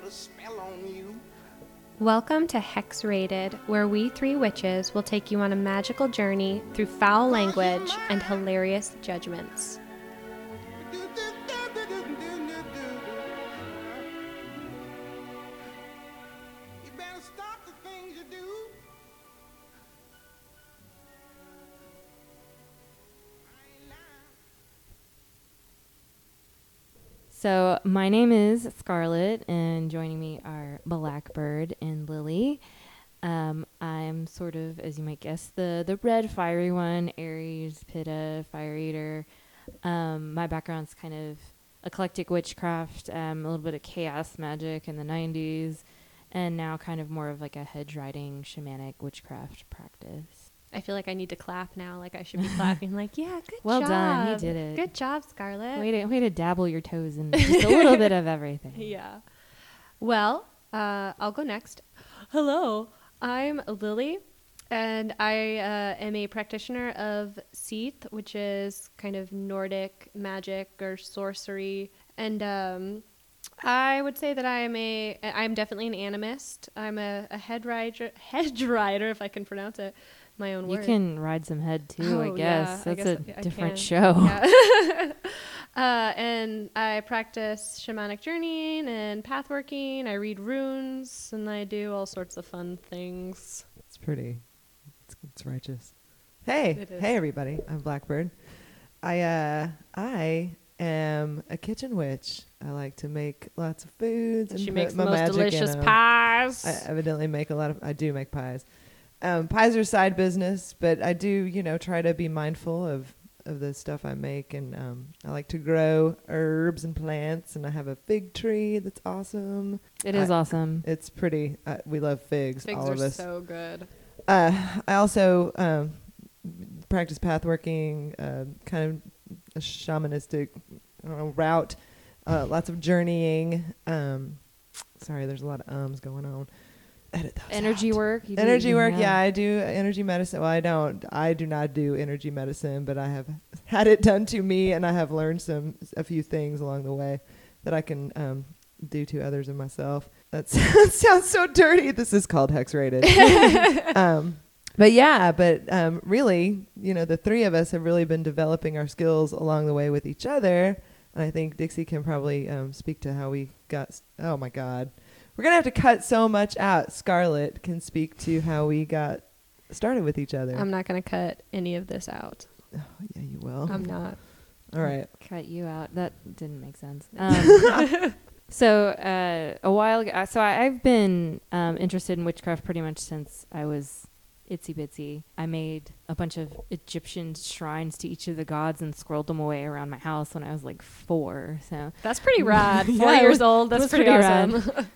a spell on you. Welcome to Hex Rated, where we three witches will take you on a magical journey through foul language and hilarious judgments. You better stop the things you do. I ain't lying. So my name is Scarlett, and joining me are Blackbird and Lily. I'm sort of, as you might guess, the red fiery one, Aries, Pitta, Fire Eater. My background's kind of eclectic witchcraft, a little bit of chaos magic in the 90s, and now kind of more of like a hedge riding shamanic witchcraft practice. I feel like I need to clap now, like I should be clapping, like, yeah, good Well job. done, you did it. Good job, Scarlett. Way to dabble your toes in just a little bit of everything. Yeah. Well, I'll go next. Hello, I'm Lily, and I am a practitioner of Seath, which is kind of Nordic magic or sorcery. And I would say that I'm definitely an animist. I'm a hedge rider, if I can pronounce it. My own word. You can ride some head too, I Oh, guess. yeah, I That's guess a I different can. show. Yeah. And I practice shamanic journeying and pathworking. I read runes, and I do all sorts of fun things. It's pretty. It's righteous. Hey, It is. hey everybody! I'm Blackbird. I am a kitchen witch. I like to make lots of foods and She put makes the my most magic delicious in 'em. pies. I evidently make I do make pies. Pies are side business, but I do, try to be mindful of the stuff I make, and I like to grow herbs and plants, and I have a fig tree that's awesome. It is awesome. It's pretty. We love figs, Figs all are of us. so good. I also practice pathworking, kind of a shamanistic route, lots of journeying. Sorry, there's a lot of ums going on. Edit those Energy out. work. Energy work, yeah, I do energy medicine. Well, I do not do energy medicine, but I have had it done to me, and I have learned a few things along the way that I can do to others and myself. That sounds so dirty. This is called Hex Rated. But really, the three of us have really been developing our skills along the way with each other. And I think Dixie can probably speak to how we got. Oh my God. We're going to have to cut so much out. Scarlett can speak to how we got started with each other. I'm not going to cut any of this out. Oh, yeah, you will. I'm not. All right. Cut you out. That didn't make sense. So a while ago, I've been interested in witchcraft pretty much since I was itsy bitsy. I made a bunch of Egyptian shrines to each of the gods and squirreled them away around my house when I was like 4. So That's pretty rad. 4 Yeah, it years was- old. it That's was pretty pretty awesome.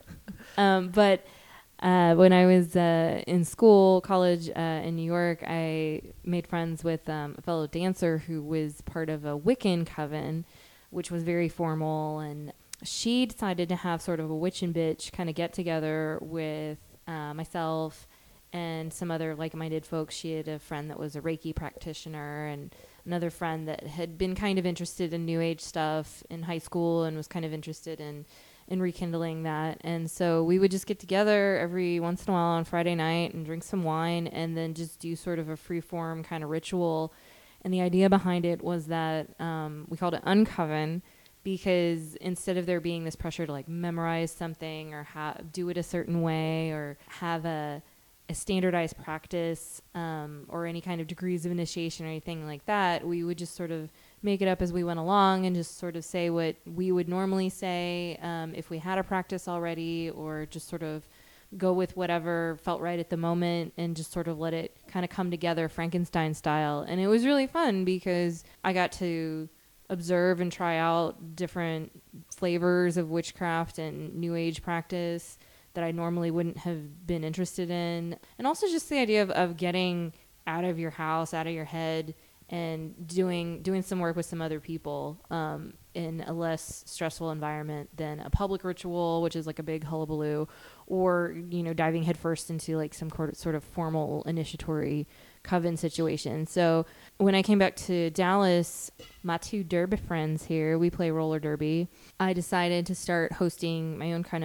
But when I was in college in New York, I made friends with a fellow dancer who was part of a Wiccan coven, which was very formal. And she decided to have sort of a witch and bitch kind of get together with myself and some other like-minded folks. She had a friend that was a Reiki practitioner and another friend that had been kind of interested in New Age stuff in high school and was kind of interested in rekindling that. And so we would just get together every once in a while on Friday night and drink some wine and then just do sort of a free-form kind of ritual. And the idea behind it was that we called it Uncoven, because instead of there being this pressure to like memorize something or do it a certain way or have a standardized practice or any kind of degrees of initiation or anything like that, we would just sort of make it up as we went along and just sort of say what we would normally say if we had a practice already, or just sort of go with whatever felt right at the moment and just sort of let it kind of come together Frankenstein style. And it was really fun because I got to observe and try out different flavors of witchcraft and New Age practice that I normally wouldn't have been interested in. And also just the idea of getting out of your house, out of your head, and doing some work with some other people in a less stressful environment than a public ritual, which is like a big hullabaloo, or, diving headfirst into like some sort of formal initiatory coven situation. So when I came back to Dallas, my 2 derby friends here, we play roller derby. I decided to start hosting my own kind of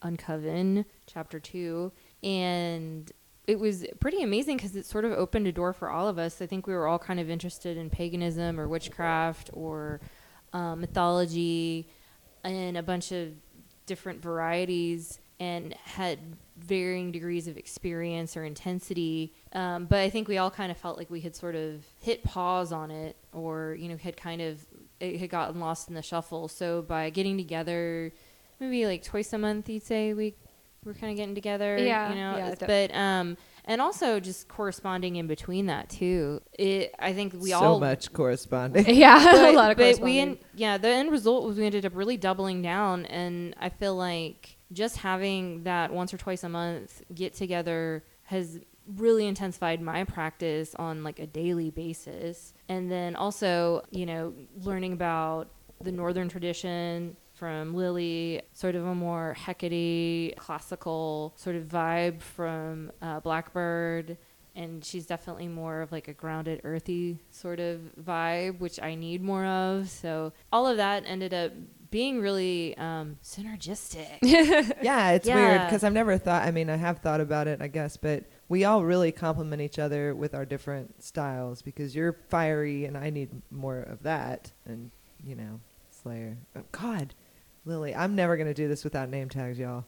Uncoven, chapter 2. And it was pretty amazing because it sort of opened a door for all of us. I think we were all kind of interested in paganism or witchcraft or mythology and a bunch of different varieties, and had varying degrees of experience or intensity. But I think we all kind of felt like we had sort of hit pause on it, or, it had gotten lost in the shuffle. So by getting together, maybe like twice a month, you'd say we're kind of getting together. Yeah, But and also just corresponding in between that too. I think we so all much corresponding. Yeah, a lot of but corresponding. the end result was we ended up really doubling down, and I feel like just having that once or twice a month get together has really intensified my practice on like a daily basis. And then also, learning about the Northern tradition from Lily, sort of a more Hecate classical sort of vibe from Blackbird. And she's definitely more of like a grounded, earthy sort of vibe, which I need more of. So all of that ended up being really synergistic. Yeah, it's Yeah. weird because I've never thought, I have thought about it, I guess, but we all really complement each other with our different styles because you're fiery and I need more of that. And, Slayer. Oh, God. Lily, I'm never gonna do this without name tags, y'all.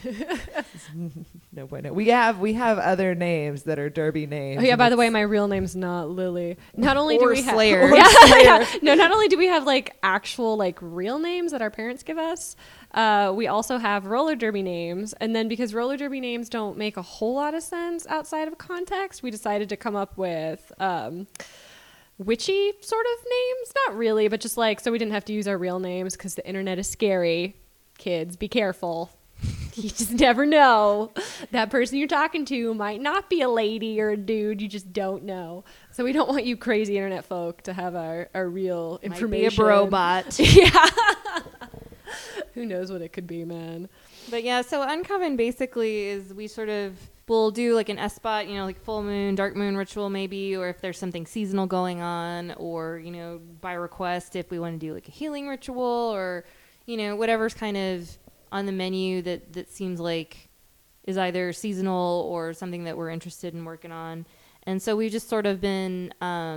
No bueno. We have other names that are derby names. Oh yeah, and by the way, it's- my real name's not Lily. Not only do Or we have Slayer. No, not only do we have like actual like real names that our parents give us, we also have roller derby names. And then because roller derby names don't make a whole lot of sense outside of context, we decided to come up with witchy sort of names. Not really, but just like so we didn't have to use our real names because the internet is scary. Kids, be careful. You just never know. That person you're talking to might not be a lady or a dude. You just don't know. So we don't want you crazy internet folk to have our real information. Might be a bro bot. Yeah. Who knows what it could be, man. But yeah, so Uncoven basically is we'll do like an S-spot, like full moon, dark moon ritual maybe, or if there's something seasonal going on, or, by request if we want to do like a healing ritual or, whatever's kind of on the menu that seems like is either seasonal or something that we're interested in working on. And so we've just sort of been,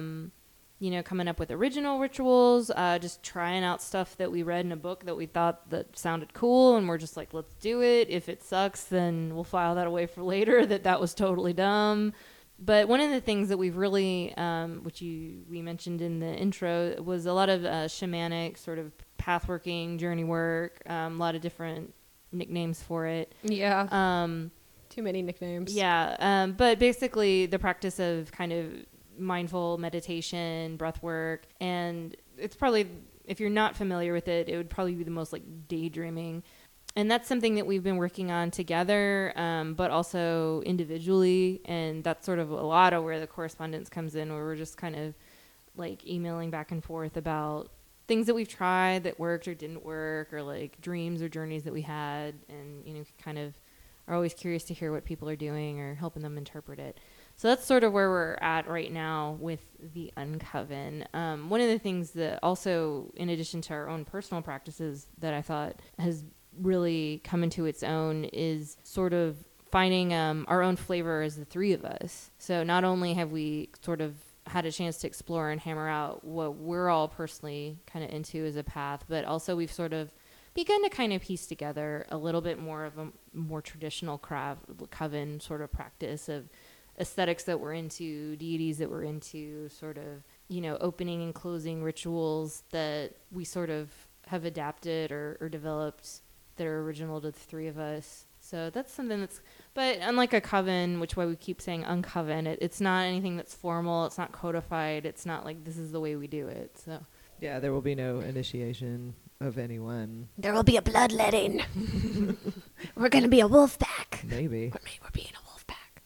coming up with original rituals, just trying out stuff that we read in a book that we thought that sounded cool. And we're just like, let's do it. If it sucks, then we'll file that away for later, that was totally dumb. But one of the things that we've really, which we mentioned in the intro, was a lot of shamanic sort of pathworking, journey work, a lot of different nicknames for it. Yeah. Too many nicknames. Yeah. But basically the practice of kind of mindful meditation, breath work, and it's probably, if you're not familiar with it, it would probably be the most like daydreaming. And that's something that we've been working on together, but also individually. And that's sort of a lot of where the correspondence comes in, where we're just kind of like emailing back and forth about things that we've tried that worked or didn't work, or like dreams or journeys that we had. And, kind of are always curious to hear what people are doing or helping them interpret it. So that's sort of where we're at right now with the Uncoven. One of the things that also, in addition to our own personal practices, that I thought has really come into its own is sort of finding our own flavor as the three of us. So not only have we sort of had a chance to explore and hammer out what we're all personally kind of into as a path, but also we've sort of begun to kind of piece together a little bit more of a more traditional coven sort of practice of aesthetics that we're into, deities that we're into, sort of, opening and closing rituals that we sort of have adapted or developed that are original to the three of us. So that's something that's, but unlike a coven, which why we keep saying uncoven, it's not anything that's formal, it's not codified, it's not like this is the way we do it. So Yeah, there will be no initiation of anyone. There will be a bloodletting. We're going to be a wolf pack. Maybe. We're being a wolf pack.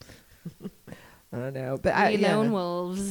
I don't know. But we lone wolves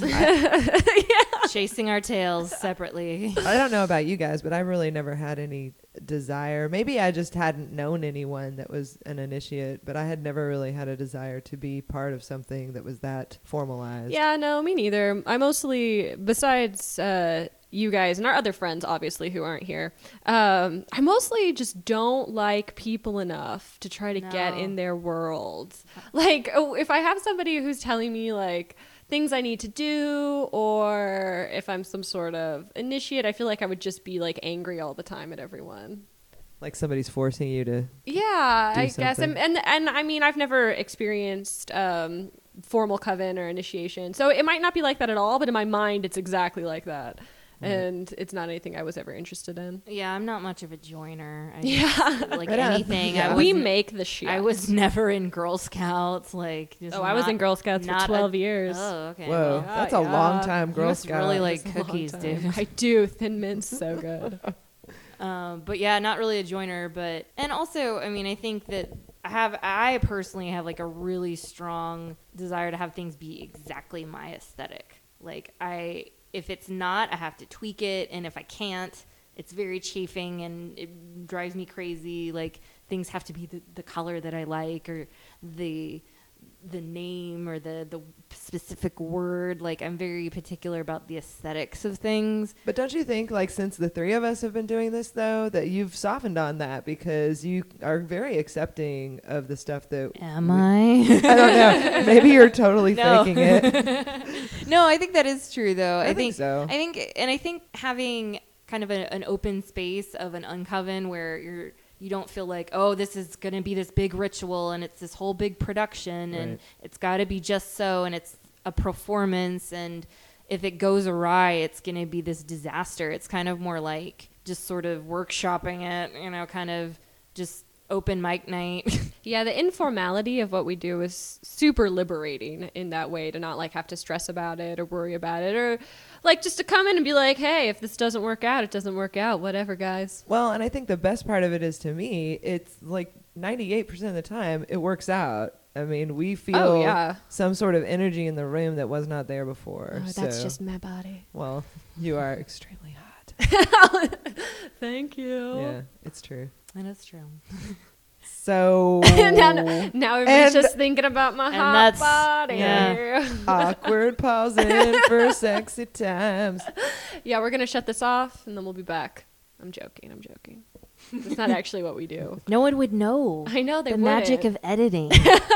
chasing our tails separately. I don't know about you guys, but I really never had any desire. Maybe I just hadn't known anyone that was an initiate, but I had never really had a desire to be part of something that was that formalized. Yeah, no, me neither. I mostly, besides you guys and our other friends, obviously, who aren't here, I mostly just don't like people enough to try to get No. in their worlds. Like, if I have somebody who's telling me, like, things I need to do, or if I'm some sort of initiate, I feel like I would just be, like, angry all the time at everyone. Like somebody's forcing you to. Yeah, Do I guess. something. And I mean, I've never experienced formal coven or initiation, so it might not be like that at all, but in my mind, it's exactly like that. And it's not anything I was ever interested in. Yeah, I'm not much of a joiner. Yeah. Like Right on. anything. Yeah. I We wasn't- make the shit. I was never in Girl Scouts. Like, just Oh, I was not- in Girl Scouts for not 12 years. Oh, okay. Whoa, well, that's a long time, you Girl must Scout. really like It's a long cookies, time. dude. I do. Thin Mint's so good. But yeah, not really a joiner, but and also, I mean, I think that I personally have like a really strong desire to have things be exactly my aesthetic. Like if it's not, I have to tweak it, and if I can't, it's very chafing and it drives me crazy. Like things have to be the color that I like, or the name, or the specific word. Like I'm very particular about the aesthetics of things. But don't you think, like, since the three of us have been doing this, though, that you've softened on that because you are very accepting of the stuff that. Am I? I don't know. Maybe you're totally No. faking it. No, I think that is true, though. I think so. I think having kind of an open space of an uncoven where you don't feel like, oh, this is going to be this big ritual and it's this whole big production and Right. it's got to be just so, and it's a performance, and if it goes awry, it's going to be this disaster. It's kind of more like just sort of workshopping it, kind of just open mic night. Yeah, the informality of what we do is super liberating in that way, to not like have to stress about it or worry about it, or like just to come in and be like, hey, if this doesn't work out, it doesn't work out. Whatever, guys. Well, and I think the best part of it is, to me, it's like 98% of the time it works out. I mean, we feel Oh, yeah. some sort of energy in the room that was not there before. Oh, that's so- just my body. Well, you are extremely hot. Thank you. Yeah, it's true. And it's true. So now everybody's And- just thinking about my And hot that's- body. yeah. awkward pausing for sexy times. Yeah, we're gonna shut this off and then we'll be back. I'm joking. It's not actually what we do. No one would know. I know they The magic wouldn't. of editing.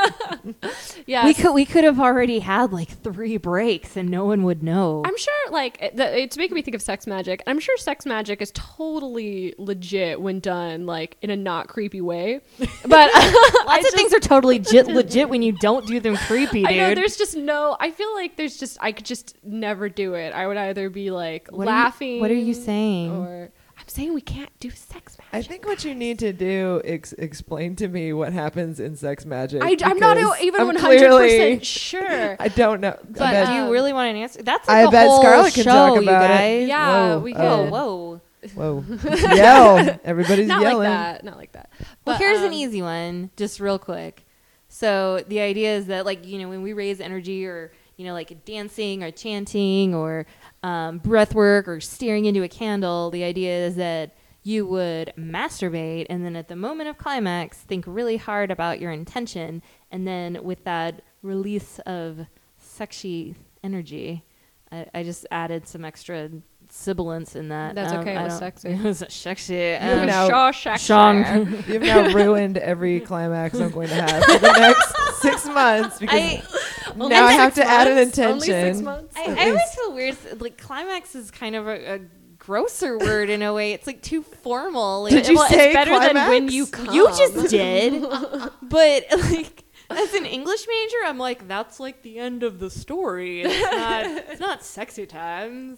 Yeah, We could have already had like 3 breaks and no one would know. I'm sure, like, it's making me think of sex magic. I'm sure sex magic is totally legit when done, like, in a not creepy way. But Lots of things are totally legit when you don't do them creepy, dude. I know there's just no. I feel like I could just never do it. I would either be like What are you- laughing. what are you saying? Or I'm saying we can't do sex magic. I think what you need to do is explain to me what happens in sex magic. I'm not because even I'm 100% clearly- sure. I don't know. But I bet- do you really want an answer? That's I like a bet whole Scarlett can show, talk you about it. guys. Yeah, Whoa, we Whoa, could. whoa. Whoa. Yell. Everybody's Not yelling. like that. Well, But, here's an easy one, just real quick. So the idea is that, like, when we raise energy, or like dancing or chanting or breath work or staring into a candle, the idea is that you would masturbate, and then at the moment of climax, think really hard about your intention, and then with that release of sexy energy, I just added some extra sibilance in that. That's okay, it was I don't- sexy. It was sexy. You know, Shong. You've now ruined every climax I'm going to have for the next 6 months because now I have to add an intention. Only 6 months. I always feel weird. Like, climax is kind of a grosser word in a way. It's like too formal. Like, Did you say it's better climax? than when you come. you just did, but like as an English major, I'm like, that's like the end of the story. It's not sexy times.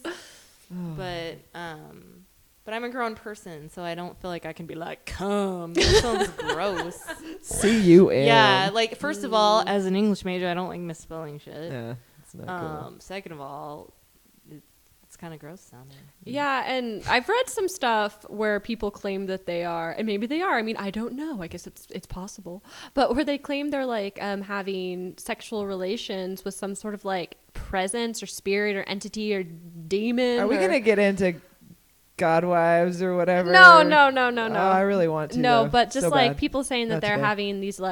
But I'm a grown person, so I don't feel like I can be like, come. That sounds gross. See you in. Yeah, like, first of all, as an English major, I don't like misspelling shit. Yeah, it's not cool. Second of all, it's kind of gross sounding. Yeah, and I've read some stuff where people claim that they are, and maybe they are. I mean, I don't know. I guess it's possible, but where they claim they're like having sexual relations with some sort of like presence or spirit or entity or demon. Are we or- going to get into godwives or whatever? No. Oh, I really want to. No, though. but just So like bad. people saying that Not they're too bad. having these like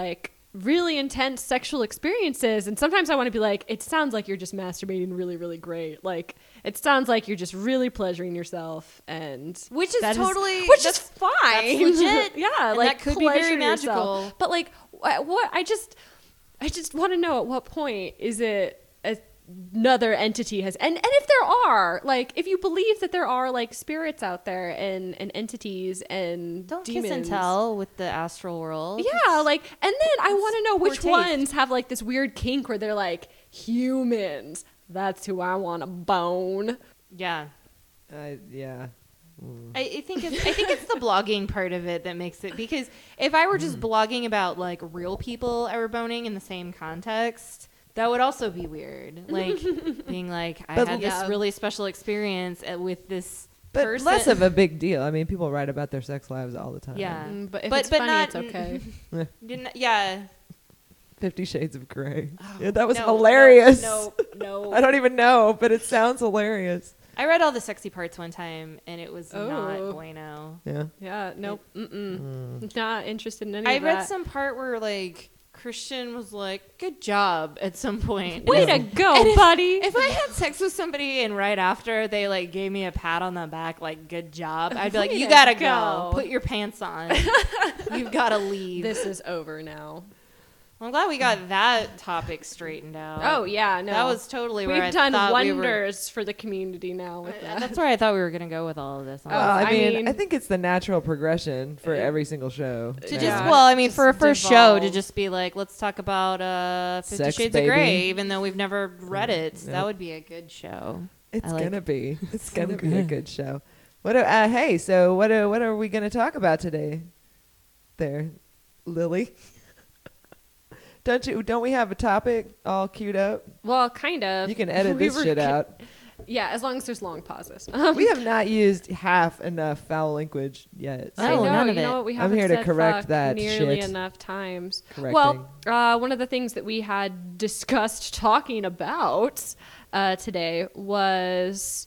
really intense sexual experiences, and sometimes I want to be like, it sounds like you're just masturbating really, really great. Like, it sounds like you're just really pleasuring yourself, and Which is that totally which is fine. that's legit. Yeah, And like that could be very pleasure yourself. magical. But like, what I just want to know, at what point is it another entity has, and if there are, like, if you believe that there are like spirits out there and entities and Don't demons, kiss and tell with the astral world. yeah, like, and then I want to know poor which taste. ones have like this weird kink where they're like, humans, that's who I want to bone. Yeah. Yeah. I think it's the blogging part of it that makes it, because if I were just blogging about like real people I were boning in the same context, that would also be weird. Like being like, I But had yeah. this really special experience with this But person. less of a big deal. I mean, people write about their sex lives all the time. Yeah. But if But- it's but funny, not- it's okay. Yeah. 50 Shades of Grey. Yeah, that was No, hilarious. No. I don't even know, but it sounds hilarious. I read all the sexy parts one time, and it was not Oh. bueno. Yeah. Yeah, nope, not interested in any I of read that. some part where like Christian was like, "Good job" at some point. Way And to if- go, and if- buddy. If I had sex with somebody and right after they like gave me a pat on the back, like "Good job," I'd be like, Way "You to gotta go. go. Put your pants on. You've gotta leave." This is over now. Well, I'm glad we got that topic straightened out. Oh yeah, no, that was totally where I we've done thought we were. wonders for the community now with that. That's where I thought we were gonna go with all of this. Oh, Well, I I mean, mean- I think it's the natural progression for every single show. To now. just, well, I mean, just for a first show, to devolve. just be like, let's talk about 50 Sex, Shades baby. of Grey, even though we've never read it. Yep. That would be a good show. It's I like- gonna be. It's So gonna be a good. good show. What? Hey, so what are we gonna talk about today? There, Lily. Don't we have a topic all queued up? Well, kind of. You can edit We this were shit ki- out. Yeah, as long as there's long pauses. We have not used half enough foul language yet. Oh, I know. none of You know it. what? We I'm haven't here to said correct fuck that nearly shit. enough times. Correcting. Well, one of the things that we had discussed talking about today was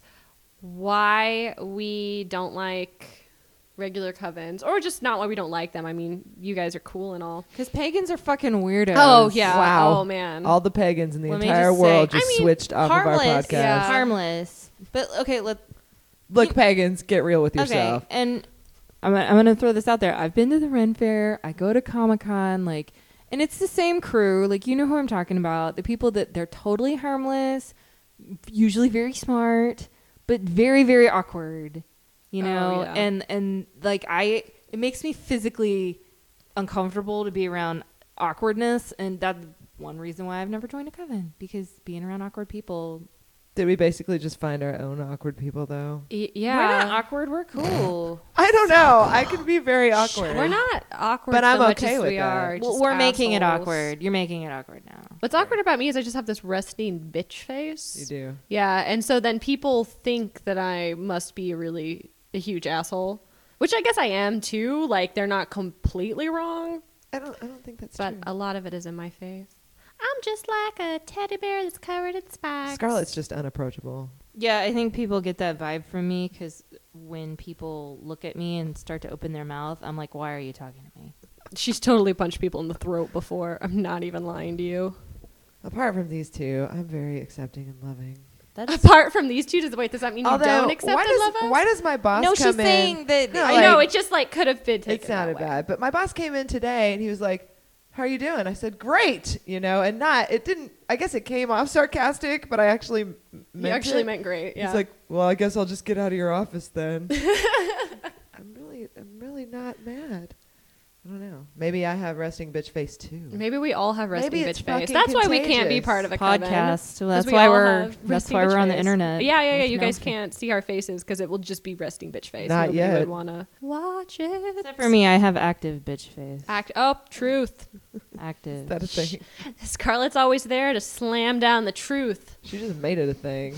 why we don't like regular covens, or just not why we don't like them. I mean, you guys are cool and all. Because pagans are fucking weirdos. Oh yeah. Wow. Oh man. All the pagans in the Let me entire just world say- just I mean, switched off of our harmless. podcast. Yeah. Harmless. But okay, Look, You- pagans, get real with yourself. okay. And I'm gonna throw this out there. I've been to the Ren Fair. I go to Comic-Con, like, and it's the same crew. Like, you know who I'm talking about. The people that they're totally harmless, usually very smart, but very, very awkward. You Oh, know, yeah. and like it makes me physically uncomfortable to be around awkwardness, and that's one reason why I've never joined a coven, because being around awkward people. Did we basically just find our own awkward people, though? Yeah. We're not awkward. We're cool. I don't know. I can be very awkward. We're not awkward, But I'm so much okay as with we that. are. Well, just we're making it assholes. awkward. You're making it awkward now. What's awkward about me is I just have this resting bitch face. You do. Yeah, and so then people think that I must be a huge asshole, which I guess I am too. Like, they're not completely wrong, I don't think that's but true. a lot of it is in my face. I'm just like a teddy bear that's covered in spikes. Scarlett's just unapproachable. Yeah, I think people get that vibe from me because when people look at me and start to open their mouth, I'm like, why are you talking to me? She's totally punched people in the throat before. I'm not even lying to you. Apart from these two, I'm very accepting and loving. That's Apart from these two, does that mean you Although, don't accept why and does, love us? why does my boss no, come she's in? saying that. No, I like, know, it just like could have been taken It sounded that way. bad, but my boss came in today and he was like, "How are you doing?" I said, "Great," and it didn't. I guess it came off sarcastic, but I actually meant You actually it. meant great. Yeah. He's like, "Well, I guess I'll just get out of your office then." I'm really not mad. I don't know. Maybe I have resting bitch face too. maybe we all have resting Maybe it's bitch face. fucking That's why we can't be contagious. part of a coven. podcast. Well, 'Cause that's we why all we're have that's resting why bitch we're on the face. internet. Yeah. With You no guys fa- can't see our faces because it will just be resting bitch face. Not Nobody yet. would want to watch it. Except for me, I have active bitch face. Truth. Active. Is that a thing? Scarlett's always there to slam down the truth. She just made it a thing.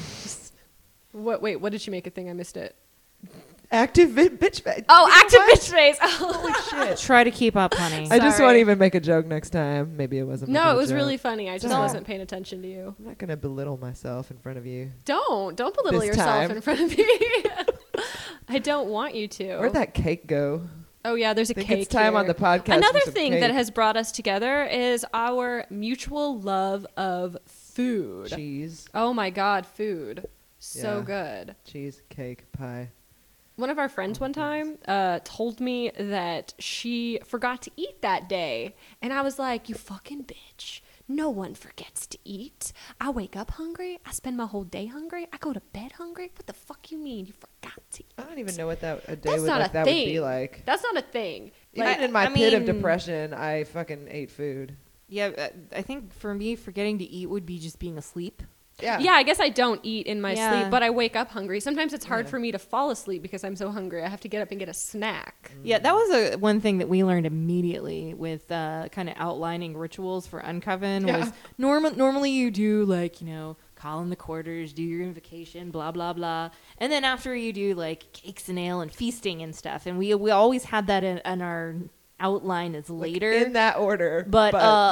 Wait, what did she make a thing? I missed it. Active bitch face. Oh, You know active what? bitch face. Holy shit. Try to keep up, honey. I just Sorry. won't even make a joke next time. Maybe it wasn't. much No, of it a was joke. really funny. I just No. wasn't paying attention to you. I'm not gonna belittle myself in front of you. Don't belittle This yourself time. in front of me. I don't want you to. Where'd that cake go? Oh yeah, there's a think cake. it's time here. on the podcast Another for some thing that cake. has brought us together is our mutual love of food. Cheese, Oh my god, food. So Yeah. good. cheese, cake, pie. One of our friends one time told me that she forgot to eat that day. And I was like, you fucking bitch. No one forgets to eat. I wake up hungry. I spend my whole day hungry. I go to bed hungry. What the fuck you mean you forgot to eat? I don't even know what a day That's would not like a that thing. would be like. That's not a thing. Even Like, in my I pit of mean- depression, I fucking ate food. Yeah, I think for me, forgetting to eat would be just being asleep. Yeah. yeah, I guess I don't eat in my Yeah. sleep, but I wake up hungry. Sometimes it's hard Yeah. for me to fall asleep because I'm so hungry. I have to get up and get a snack. Yeah, that was one thing that we learned immediately with kind of outlining rituals for Uncoven Yeah. was normally you do like, call in the quarters, do your invocation, blah, blah, blah. And then after you do like cakes and ale and feasting and stuff. And we always had that in our outline as Like, later. in that order. but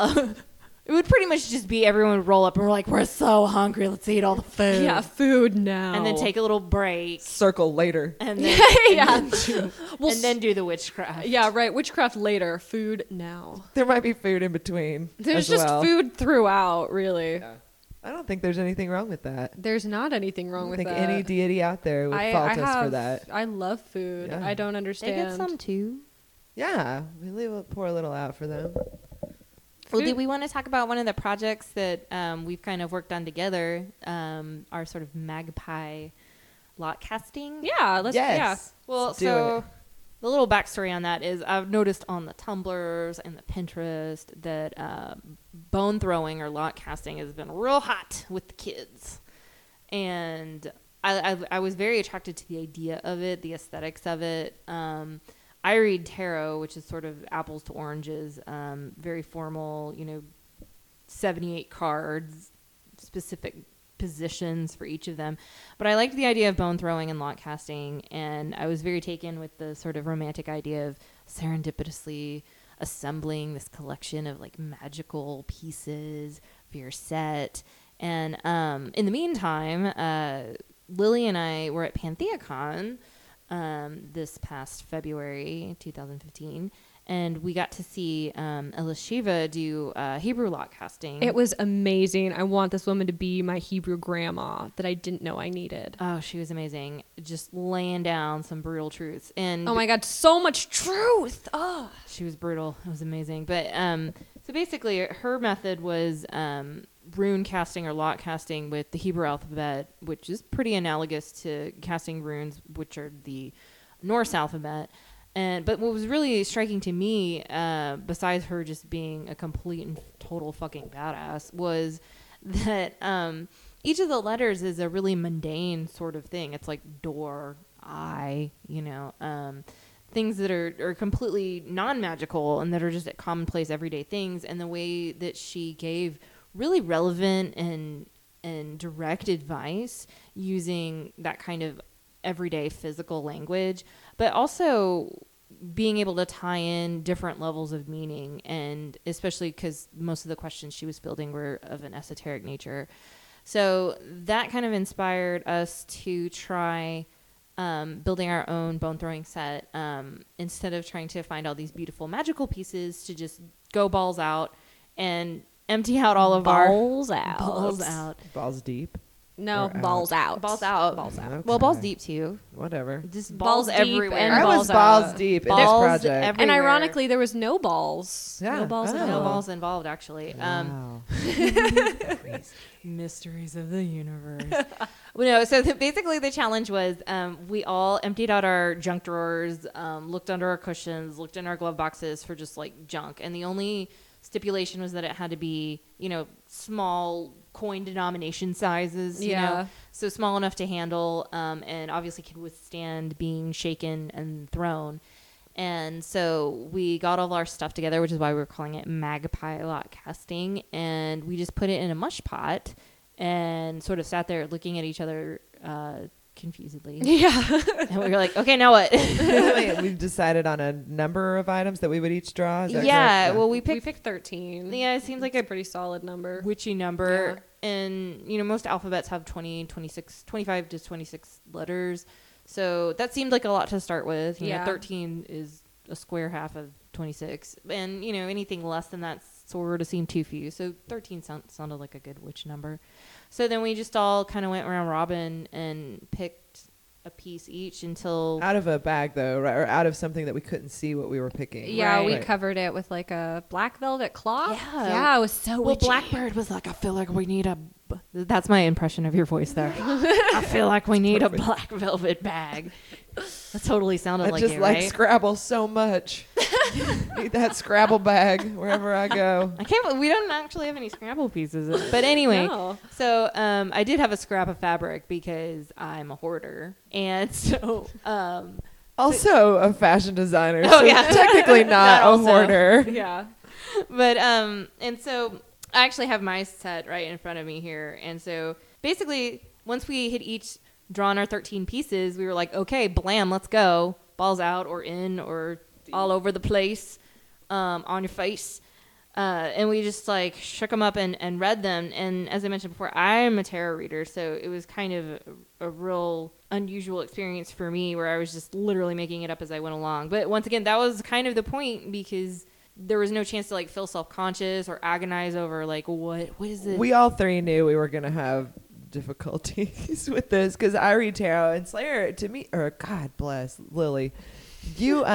it would pretty much just be everyone would roll up and we're like, we're so hungry, let's eat all the food. Yeah, food now. And then take a little break. circle later. And then, Yeah. and then do, Well, and then do the witchcraft. Yeah, right. Witchcraft later, food now. There might be food in between. There's as just well. food throughout, really. Yeah. I don't think there's anything wrong with that. There's not anything I wrong don't with think that. any deity out there would fault us for that. I love food. Yeah. I don't They understand. get some too. Yeah, pour a little out for them. Well, Food- do we want to talk about one of the projects that we've kind of worked on together? Our sort of magpie lot casting. Yeah, let's. Yes. Yeah. Well, Let's do so it. the little backstory on that is I've noticed on the Tumblrs and the Pinterest that bone throwing or lot casting has been real hot with the kids, and I was very attracted to the idea of it, the aesthetics of it. I read tarot, which is sort of apples to oranges, very formal, 78 cards, specific positions for each of them. But I liked the idea of bone throwing and lot casting, and I was very taken with the sort of romantic idea of serendipitously assembling this collection of like magical pieces for your set. And in the meantime, Lily and I were at PantheaCon this past February 2015, and we got to see Elisheva do Hebrew lot casting. It was amazing. I want this woman to be my Hebrew grandma that I didn't know I needed. Oh, she was amazing. Just laying down some brutal truths. And Oh my god, so much truth. Oh. she was brutal. It was amazing. But so basically her method was rune casting or lot casting with the Hebrew alphabet, which is pretty analogous to casting runes, which are the Norse alphabet. But what was really striking to me, besides her just being a complete and total fucking badass, was that each of the letters is a really mundane sort of thing. It's like door, eye, things that are completely non-magical and that are just commonplace everyday things. And the way that she gave really relevant and direct advice using that kind of everyday physical language, but also being able to tie in different levels of meaning, and especially because most of the questions she was fielding were of an esoteric nature. So that kind of inspired us to try building our own bone throwing set, instead of trying to find all these beautiful magical pieces, to just go balls out and empty out all of Balls our out. balls out. Balls deep. No, Or out. balls out. Balls out. Balls out. Okay. Well, balls deep too. Whatever. Just Balls balls, deep everywhere. and I balls was balls out. deep in Balls this project. every- And everywhere. ironically, there was no balls. Yeah. No balls Oh. at No all. balls involved, actually. Wow. Mysteries of the universe. Well, no, so basically the challenge was we all emptied out our junk drawers, looked under our cushions, looked in our glove boxes for just like junk. And the only stipulation was that it had to be, small coin denomination sizes, Yeah. so small enough to handle, and obviously could withstand being shaken and thrown. And so we got all our stuff together, which is why we were calling it Magpie Lot Casting. And we just put it in a mush pot and sort of sat there looking at each other confusedly. Yeah. And we were like, okay, now what? Wait, we've decided on a number of items that we would each draw. Is that Yeah, correct? well, we We picked picked 13. Yeah, it seems like It's a a pretty solid number. witchy number. And, most alphabets have 20, 26, 25 to 26 letters. So that seemed like a lot to start with. Yeah. 13 is a square half of 26. And, anything less than that sort of seemed too few. So 13 sounded like a good witch number. So then we just all kind of went around robin and picked a piece each until... Out of a bag, though, right? Or out of something that we couldn't see what we were picking. Yeah, we Right. covered it with like a black velvet cloth. Yeah. Yeah, it was so Well, witchy. Blackbird was like, I feel like we need a... That's my impression of your voice there. I feel like we need perfect. a black velvet bag. That totally sounded I like just it, like right? Scrabble so much. Need that Scrabble bag wherever I go. I can't. We don't actually have any Scrabble pieces. But anyway, No. so I did have a scrap of fabric because I'm a hoarder, and so Also a fashion designer. Oh, so yeah. technically not That a also. hoarder. Yeah. But and so I actually have my set right in front of me here, and so basically once we had each drawn our 13 pieces, we were like, okay, blam, let's go, balls out or in or all over the place, on your face. And we just like shook them up and read them. And as I mentioned before, I'm a tarot reader, so it was kind of a real unusual experience for me where I was just literally making it up as I went along. But once again, that was kind of the point because there was no chance to like feel self-conscious or agonize over like what is it? We all three knew we were going to have difficulties with this because I read tarot and Slayer to me, or God bless Lily, you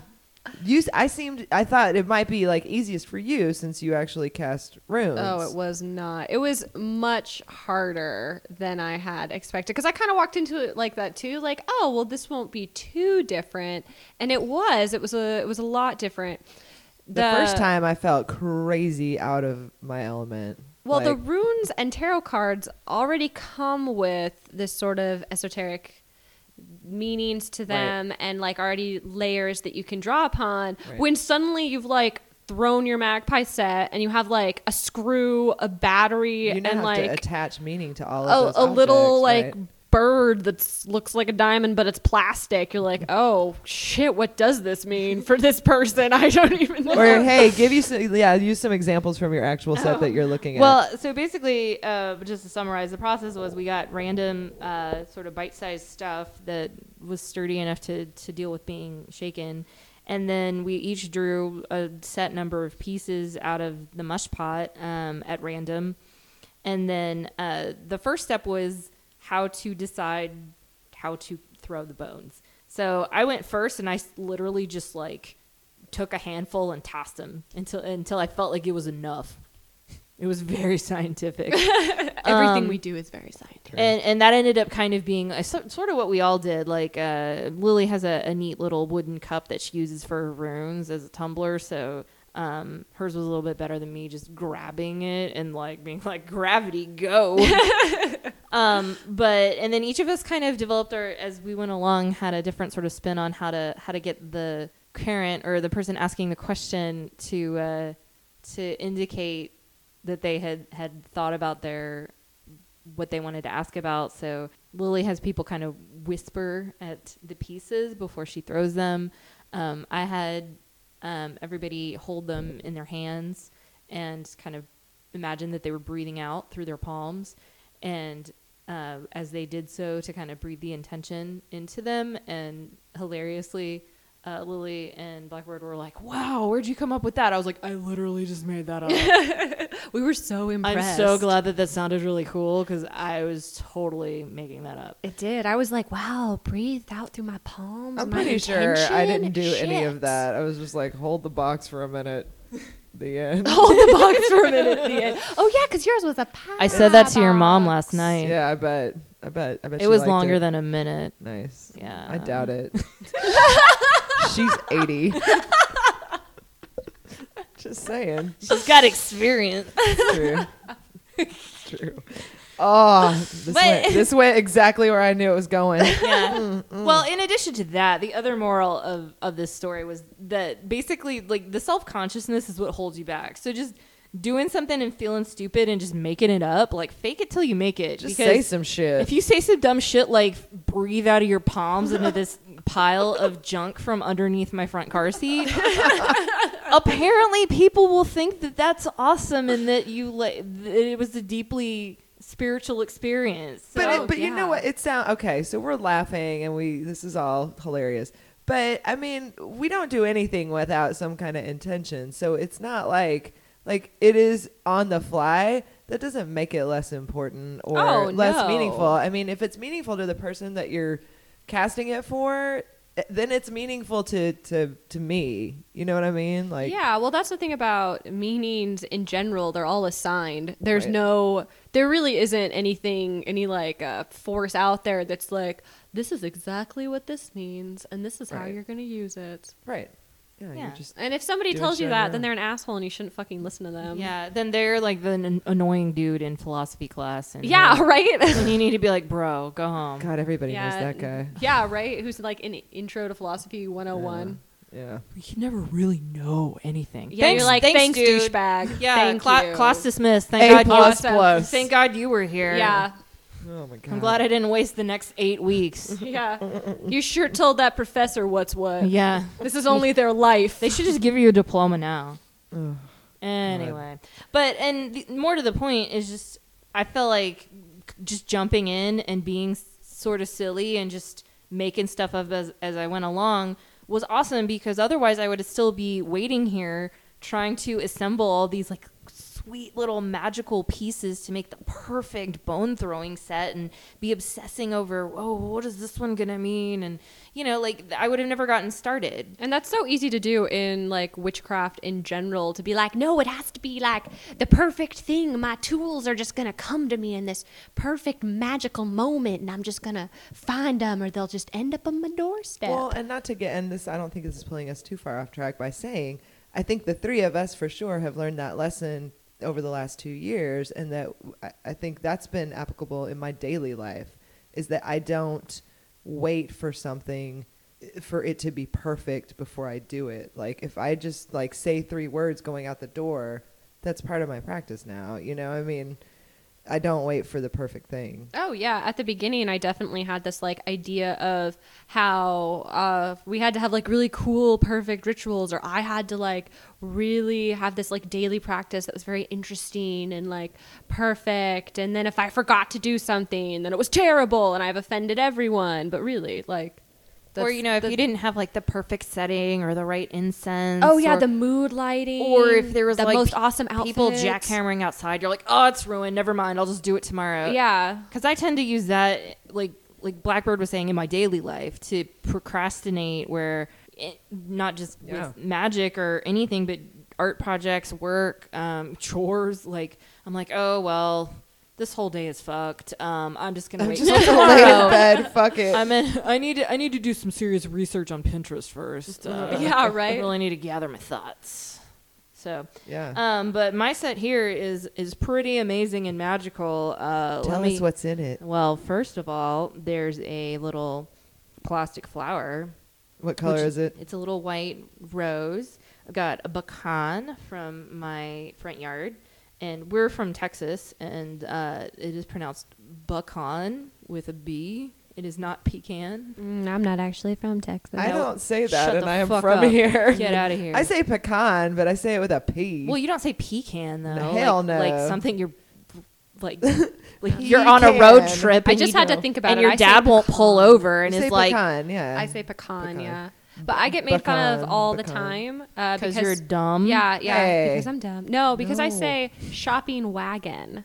I thought it might be like easiest for you since you actually cast runes. Oh, it was not. It was much harder than I had expected because I kind of walked into it like that too. Like, oh, well, this won't be too different, and it was. It was a lot different. The first time I felt crazy out of my element. Well, the Like, runes and tarot cards already come with this sort of esoteric meanings to them and like already layers that you can draw upon. Right. When suddenly you've like thrown your magpie set and you have like a screw, a battery, you now and have like to attach meaning to all of a those little objects, like right? bird that looks like a diamond but it's plastic. You're like, oh shit, what does this mean for this person? I don't even know. Or hey, use some examples from your actual set that you're looking at. Well, so basically, just to summarize, the process was we got random sort of bite-sized stuff that was sturdy enough to deal with being shaken. And then we each drew a set number of pieces out of the mush pot at random. And then the first step was how to decide how to throw the bones. So I went first and I literally just like took a handful and tossed them until I felt like it was enough. It was very scientific. Everything we do is very scientific. And that ended up kind of being sort of what we all did. Like Lily has a neat little wooden cup that she uses for her runes as a tumbler. So hers was a little bit better than me just grabbing it and like being like, gravity, go. And then each of us kind of developed as we went along, had a different sort of spin on how to get the current or the person asking the question to indicate that they had thought about what they wanted to ask about. So Lily has people kind of whisper at the pieces before she throws them. I had everybody hold them in their hands and kind of imagine that they were breathing out through their palms. And as they did so, to kind of breathe the intention into them. And hilariously, Lily and Blackbird were like, wow, where'd you come up with that? I was like, I literally just made that up. We were so impressed. I'm so glad that sounded really cool because I was totally making that up. It did. I was like, wow, breathed out through my palms. I'm my pretty sure I didn't intention? do any Shit. of that. I was just like, hold the box for a minute. The end. Hold the box for a minute at the end. Oh yeah, because yours was a pie. I said that to your mom box. last night. Yeah, I bet. It she was liked longer it. than a minute. Nice. Yeah. I doubt it. She's 80. Just saying. She's got experience. It's true. It's true. Oh, this went exactly where I knew it was going. Yeah. Well, in addition to that, the other moral of this story was that basically, like, the self-consciousness is what holds you back. So just doing something and feeling stupid and just making it up, like, fake it till you make it. Just because say some shit. if you say some dumb shit like breathe out of your palms into this pile of junk from underneath my front car seat, apparently people will think that that's awesome and that it was a deeply spiritual experience. So, But you know what? It sounds okay. So we're laughing and this is all hilarious. But I mean, we don't do anything without some kind of intention. So it's not like it is on the fly. That doesn't make it less important or less no. meaningful. I mean, if it's meaningful to the person that you're casting it for, then it's meaningful to me. You know what I mean? Like, Yeah, well, that's the thing about meanings in general. They're all assigned. There's Right. there really isn't any like force out there that's like, this is exactly what this means, and this is how Right. you're going to use it. right. Yeah. Yeah. You're just And if somebody Do tells what you you that, know. then they're an asshole, and you shouldn't fucking listen to them. Yeah, then they're like the annoying dude in philosophy class. And Yeah, right? and you need to be like, bro, go home. God, everybody knows Yeah, that guy. Yeah, right? Who's like in Intro to Philosophy 101. Yeah. We can never really know anything. Yeah, you're like, thanks dude. douchebag. Yeah, Thank you. class dismissed. Thank A God plus you. plus. Thank God you were here. Yeah, Oh my God. I'm glad I didn't waste the next 8 weeks. yeah. You sure told that professor what's what. Yeah, This is only their life. they should just give you a diploma now. Ugh. Anyway, but more to the point is just I felt like just jumping in and being sort of silly and just making stuff up as I went along was awesome, because otherwise I would still be waiting here trying to assemble all these like sweet little magical pieces to make the perfect bone throwing set and be obsessing over, oh, what is this one gonna mean? And like I would have never gotten started. And that's so easy to do in like witchcraft in general, to be like, no, it has to be like the perfect thing. My tools are just going to come to me in this perfect magical moment, and I'm just going to find them, or they'll just end up on my doorstep. Well, and not to get end this, I don't think this is pulling us too far off track by saying, I think the three of us for sure have learned that lesson over the last 2 years, and that I think that's been applicable in my daily life, is that I don't wait for something for it to be perfect before I do it. Like if I just like say 3 words going out the door, that's part of my practice now. I mean, I don't wait for the perfect thing. Oh yeah, at the beginning I definitely had this like idea of how we had to have like really cool perfect rituals, or I had to like really have this like daily practice that was very interesting and like perfect, and then if I forgot to do something then it was terrible and I've offended everyone. But really, like, Or, if you didn't have like the perfect setting or the right incense. oh yeah, or, the mood lighting, or if there was the like most awesome outfits, people jackhammering outside, you're like, oh, it's ruined. Never mind. I'll just do it tomorrow. Yeah. Because I tend to use that, like Blackbird was saying, in my daily life to procrastinate, where not just with magic or anything, but art projects, work, chores. Like, I'm like, oh, well, this whole day is fucked. I'm just gonna wait Just till lay in tomorrow. bed. Fuck it. I need to do some serious research on Pinterest first. Yeah, I right. really need to gather my thoughts. So, Yeah. but my set here is pretty amazing and magical. Tell us what's in it. Well, first of all, there's a little plastic flower. What color which is it? It's a little white rose. I've got a pecan from my front yard. And we're from Texas, and it is pronounced pecan with a B. It is not pecan. I'm not actually from Texas. I don't say that, Shut and the I am fuck from up. here. Get out of here. I say pecan, but I say it with a P. Well, you don't say pecan though. No, hell like, no. Like something you're like you're on a road Pecan. trip. I and just you had to know, think about and it. your I say dad won't pull pecan. over and You say is like, pecan, yeah. I say pecan, Pecan. yeah. But I get made fun of Pecan, all the pecan. time because you're dumb. Yeah, Hey. because I'm dumb. No, because I No. say shopping wagon.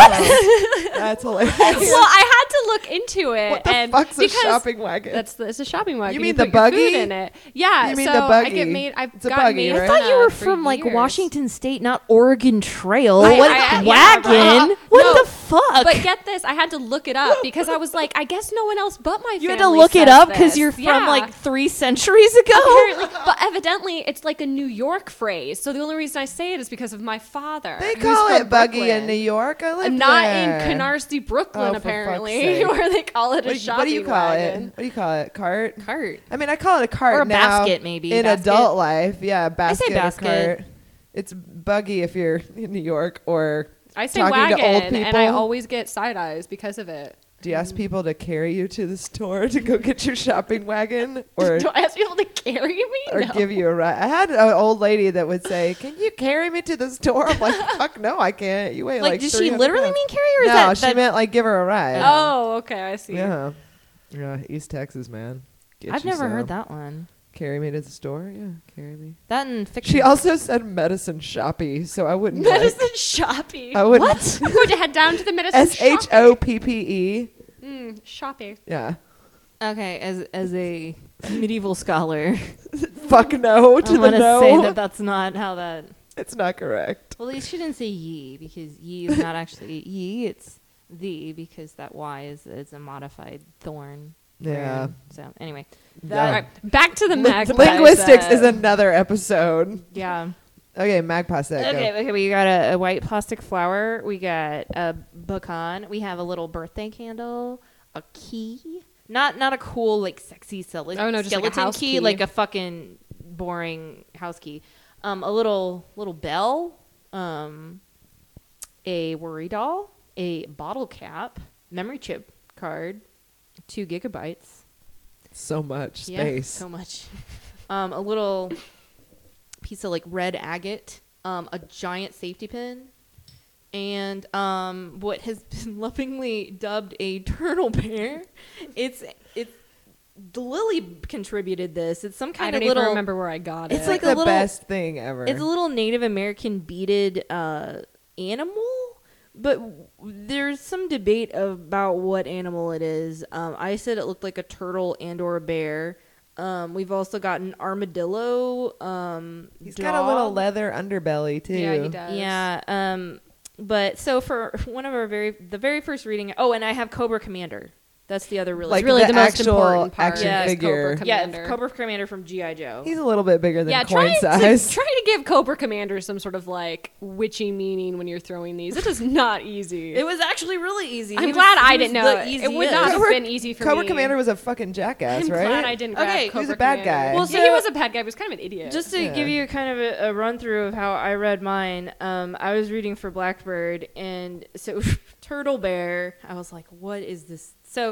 Oh, that's hilarious. Well, I had to look into it. What the and fuck's a because shopping wagon? it's a shopping wagon. You mean put the your food buggy? in it? Yeah. You mean so the I buggy? get made. I've It's a got buggy, made. right? I thought you were for from like years. Washington State, not Oregon Trail. I- What I- yeah, wagon? right. What No, the fuck? But get this, I had to look it up because I was like, I guess no one else but my family. you had to look it says up because this. you're from Yeah. like 3 centuries ago. Apparently, but evidently it's like a New York phrase. So the only reason I say it is because of my father. They who's call from it buggy Brooklyn. in New York. I live And not there. in Canarsie, Brooklyn, Oh, for fuck's apparently, sake. where they call it a shopping What do you call wagon. it? What do you call it? Cart? Cart. I mean, I call it a cart Or a now. basket, maybe. In Basket. adult life, yeah, basket. or basket. cart. It's buggy if you're in New York or I say talking wagon, to old and I people. always get side eyes because of it. Do you ask people to carry you to the store to go get your shopping wagon, or Do I ask people to carry me? or No. give you a ride? I had an old lady that would say, "Can you carry me to the store?" I'm like, "Fuck no, I can't. You weigh Like, like." does she 300 literally pounds." mean carry or is No, that she meant like give her a ride. Oh, okay, I see. Yeah, East Texas, man. Get I've you never heard some. that one. Carry me to the store. Yeah, carry me. That in fiction. She also said medicine shoppy, so I wouldn't. Medicine shoppy. I wouldn't. What? I'm going to head down to the medicine SHOPPE. shoppy. Yeah. Okay, as a medieval scholar, Fuck no to I'm the gonna no. say that that's not how that. It's not correct. Well, at least she didn't say ye because ye is not actually ye. It's thee because that y is a modified thorn. Yeah. So anyway, Yeah. All right, back to the magpie. Linguistics is another episode. yeah. Okay, magpie set. go. Okay. We got a white plastic flower. We got a pecan. We have a little birthday candle. A key. Not a cool like sexy skeleton. Oh, no, just like a skeleton house key, key. like a fucking boring house key. A little bell. A worry doll. A bottle cap. Memory chip card. 2 gigabytes. So much Yeah, space. so much. A little piece of like red agate, a giant safety pin, and what has been lovingly dubbed a turtle bear. It's Lily contributed this. It's some I kind don't of even little. remember where I got It's it. like a the little- best thing ever. It's a little Native American beaded animal. But there's some debate about what animal it is. I said it looked like a turtle and or a bear. We've also got an armadillo. He's got a little dog. leather underbelly too. Yeah, he does. Yeah. But so for one of our the very first reading. Oh, and I have Cobra Commander. That's the other really. Like really the the most actual important part. action Yeah, it's figure. Cobra yeah, Commander. Cobra Commander from G.I. Joe. He's a little bit bigger than Yeah, coin try size. to give Cobra Commander some sort of like witchy meaning when you're throwing these. It is not easy. It was actually really easy. I'm He glad was- I he didn't was know the it. It would easiest. not have Cobra- been easy for Cobra me. Commander was a fucking jackass, I'm right? glad I didn't grab Okay. Cobra He was a bad Commander. guy. Well, Yeah, he so- was a bad guy. He was kind of an idiot. Just to Yeah. give you kind of a run through of how I read mine, I was reading for Blackbird, and so Turtle Bear, I was like, what is this? So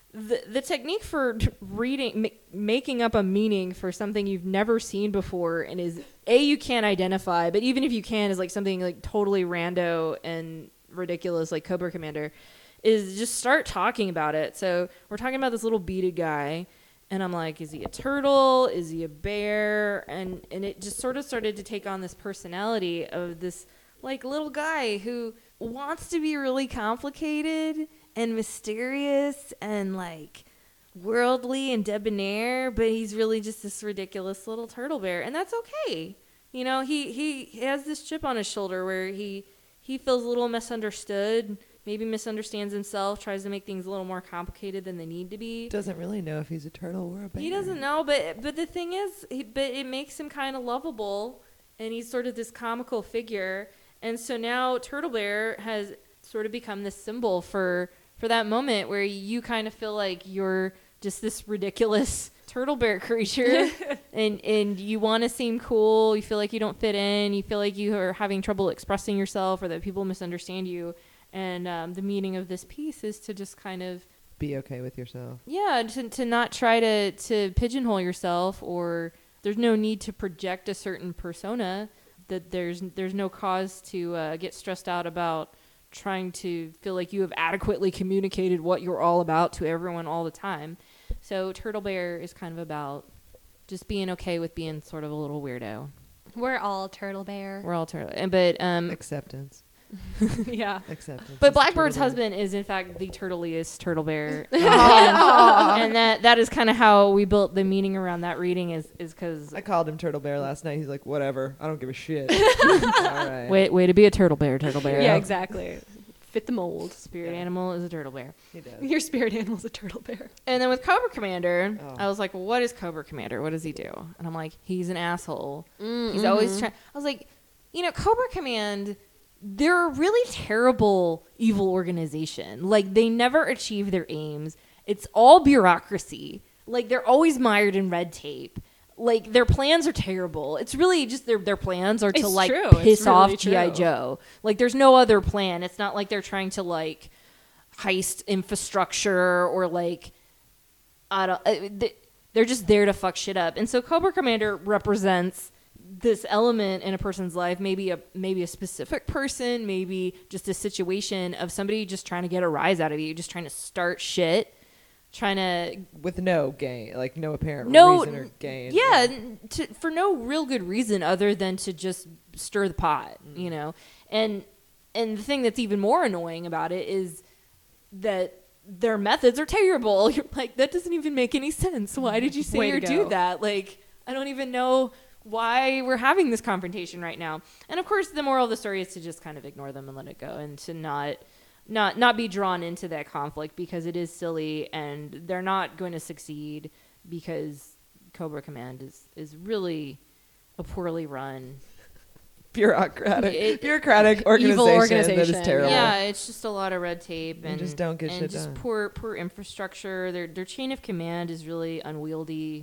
the technique for reading, making up a meaning for something you've never seen before and is, you can't identify, but even if you can, is like something like totally rando and ridiculous like Cobra Commander, is just start talking about it. So we're talking about this little beaded guy. And I'm like, is he a turtle? Is he a bear? And it just sort of started to take on this personality of this like little guy who wants to be really complicated and mysterious and like worldly and debonair, but he's really just this ridiculous little turtle bear, and that's okay. You know, he has this chip on his shoulder where he feels a little misunderstood. Maybe misunderstands himself, tries to make things a little more complicated than they need to be. Doesn't really know if he's a turtle or a bear. He doesn't know, but the thing is, but it makes him kind of lovable, and he's sort of this comical figure. And so now Turtle Bear has sort of become this symbol for that moment where you kind of feel like you're just this ridiculous turtle bear creature, and you want to seem cool. You feel like you don't fit in. You feel like you are having trouble expressing yourself, or that people misunderstand you. And the meaning of this piece is to just kind of Be okay with yourself. to not try to pigeonhole yourself, or there's no need to project a certain persona. That there's no cause to get stressed out about trying to feel like you have adequately communicated what you're all about to everyone all the time. So Turtle Bear is kind of about just being okay with being sort of a little weirdo. We're all Turtle Bear. We're all turtle, but Acceptance. Yeah. Acceptance. But is Blackbird's turtle husband is in fact the turtliest turtle bear, and that is kind of how we built the meaning around that reading is because bear. I called him Turtle Bear last night. He's like, whatever. I don't give a shit. All right. way to be a turtle bear. Yeah, exactly. Fit the mold. Spirit animal is a turtle bear. He does. Your spirit animal's a turtle bear. And then with Cobra Commander, Oh. I was like, well, what is Cobra Commander? What does he do? And I'm like, he's an asshole. He's always trying. I was like, Cobra Command, they're a really terrible evil organization. Like, they never achieve their aims. It's all bureaucracy. Like, they're always mired in red tape. Like, their plans are terrible. It's really just their plans are to, It's like, true. piss It's really off true. G.I. Joe. Like, there's no other plan. It's not like they're trying to, like, heist infrastructure or, like, I don't... They're just there to fuck shit up. And so Cobra Commander represents this element in a person's life, maybe a specific person, maybe just a situation of somebody just trying to get a rise out of you, just trying to start shit, trying to with no gain, like no apparent No- reason or gain. yeah, for no real good reason other than to just stir the pot, you know. And the thing that's even more annoying about it is that their methods are terrible. You're like, that doesn't even make any sense. Why did you say Way or to do go. that? Like, I don't even know why we're having this confrontation right now. And of course, the moral of the story is to just kind of ignore them and let it go, and to not be drawn into that conflict, because it is silly and they're not going to succeed, because Cobra Command is really a poorly run. bureaucratic Evil organization that is organization. terrible. Yeah, it's just a lot of red tape They and just don't get and shit just done. poor infrastructure. Their chain of command is really unwieldy.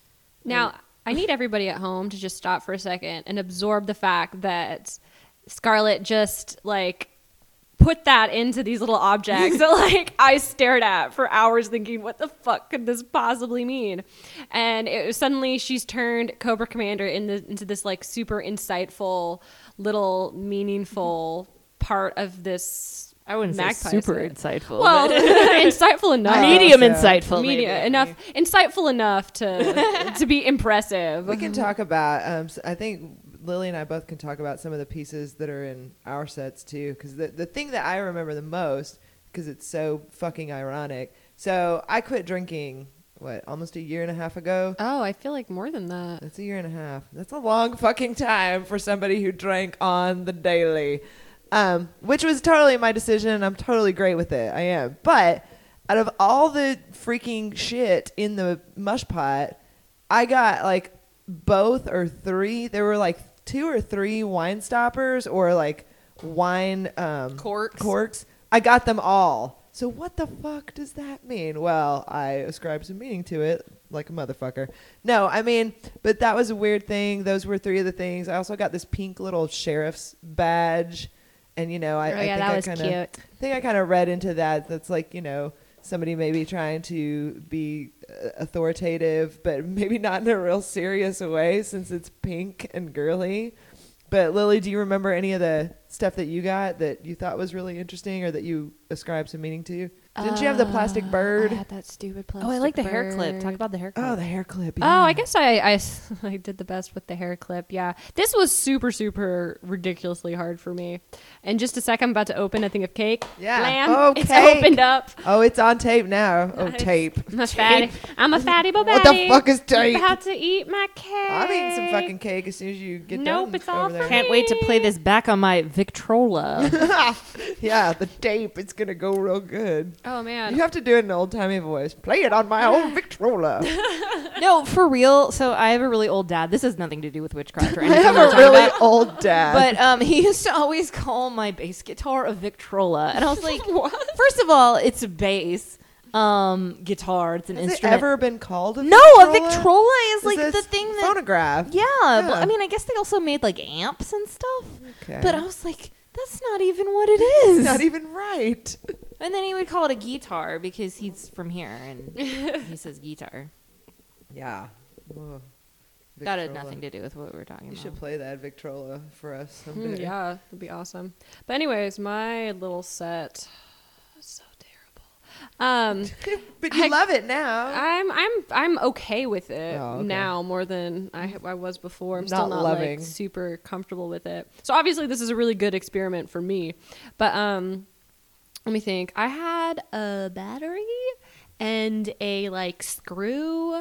Now, I need everybody at home to just stop for a second and absorb the fact that Scarlett just like put that into these little objects that like I stared at for hours thinking, what the fuck could this possibly mean? And it was, suddenly she's turned Cobra Commander into this like super insightful little meaningful part of this. I wouldn't say Magpie super set. insightful. Well, but insightful enough. medium so. insightful. Media maybe. enough, insightful enough to be impressive. We can talk about. I think Lily and I both can talk about some of the pieces that are in our sets too, because the thing that I remember the most, because it's so fucking ironic. So I quit drinking almost a year and a half ago. Oh, I feel like more than that. That's a year and a half. That's a long fucking time for somebody who drank on the daily. Which was totally my decision. I'm totally great with it. I am. But out of all the freaking shit in the mush pot, I got like both or three. There were like 2 or 3 wine stoppers or like wine corks. I got them all. So what the fuck does that mean? Well, I ascribed some meaning to it like a motherfucker. No, I mean, but that was a weird thing. Those were 3 of the things. I also got this pink little sheriff's badge. And, you know, I think that was cute. cute. I think I kind of read into that. That's like, you know, somebody maybe trying to be authoritative, but maybe not in a real serious way since it's pink and girly. But Lily, do you remember any of the stuff that you got that you thought was really interesting or that you ascribed some meaning to? Didn't you have the plastic bird? I had that stupid plastic Oh, I like the hair clip. bird. Talk about the hair clip. Oh, the hair clip. Oh, yeah. I guess I did the best with the hair clip. Yeah. This was super, super ridiculously hard for me. In just a sec, I'm about to open a thing of cake. Yeah. Blam. Oh, it's cake. opened up. Oh, it's on tape now. Oh, It's- tape. I'm a fatty. I'm a fatty What babatty. the fuck is tape? About to eat my cake. I'm eating some fucking cake as soon as you get done. Nope, it's all over there. for Can't wait to play this back on my Victrola. Yeah, the tape. It's going to go real good. Oh, man. You have to do it in an old-timey voice. Play it on my old Victrola. No, for real. So I have a really old dad. This has nothing to do with witchcraft or I anything. have we're a talking really about. old dad. But he used to always call my bass guitar a Victrola, and I was like, first of all, it's a bass guitar. It's an Has it instrument. ever been called a No, Victrola? a Victrola is like Is the this thing that. phonograph. Yeah, Yeah. but I mean, I guess they also made like amps and stuff. Okay. But I was like, that's not even what it is. It's not even right. And then he would call it a guitar because he's from here and he says guitar. Yeah. Whoa. That had Victrola. nothing to do with what we were talking You about. should play that Victrola for us someday. Yeah, that'd be awesome. But anyways, my little set was so terrible. But you I- love it now. I'm okay with it Oh, okay. now more than I was before. I'm Not still not loving. like super comfortable with it. So obviously this is a really good experiment for me. But let me think. I had a battery and a like screw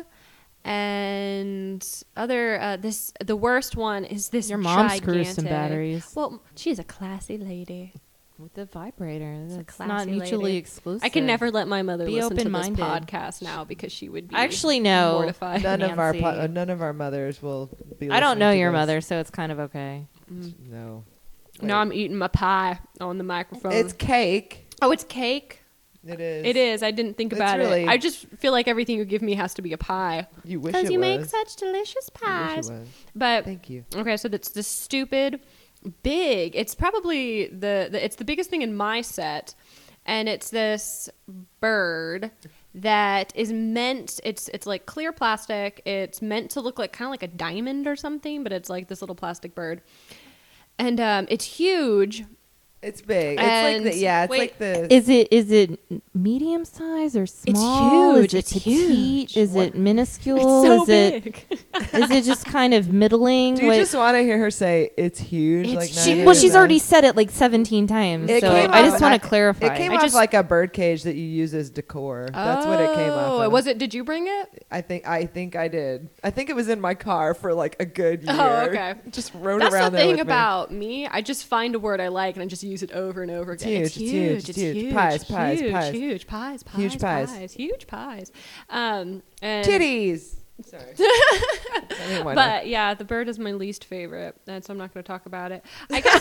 and other the worst one is this Your mom gigantic, screws some batteries. Well, she's a classy lady. With the vibrator. a That's classy not mutually lady. exclusive. I can never let my mother Be listen to this open-minded. podcast now because she would be Actually, no. mortified. none of our Nancy. none of our mothers will be. I don't listening know to your this. mother, so it's kind of okay. No. No, I'm eating my pie on the microphone. It's cake. oh, it's cake. It is. It is. I didn't think It's about really- it. I just feel like everything you give me has to be a pie You wish because it you was. make such delicious You wish pies. it was. But Thank you. okay, so that's the stupid big. It's probably it's the biggest thing in my set, and it's this bird that is meant. It's like clear plastic. It's meant to look like kind of like a diamond or something, but it's like this little plastic bird, and it's huge. It's big. And- It's like wait, like the. Is it medium size or small? huge. Is it It's petite? huge. Is it minuscule? It's so is big. Is it just kind of middling? Do you What- just want to hear her say it's huge? It's like huge. well, 9 she's times? already said it like 17 times. It So came I off- just want to clarify. It came I off just- like a bird cage that you use as decor. That's what it came off. Oh, Of. was it? Did you bring it? I think I did. I think it was in my car for like a good year. Oh, okay. Just rode That's around the there thing with me. about me. I just find a word I like and I just use it over and over again. It's huge, it's huge. Pies, pies, huge, pies. huge pies, pies, Huge pies. huge pies. And Titties. Sorry. I didn't want to. But yeah, the bird is my least favorite, and so I'm not going to talk about it. I guess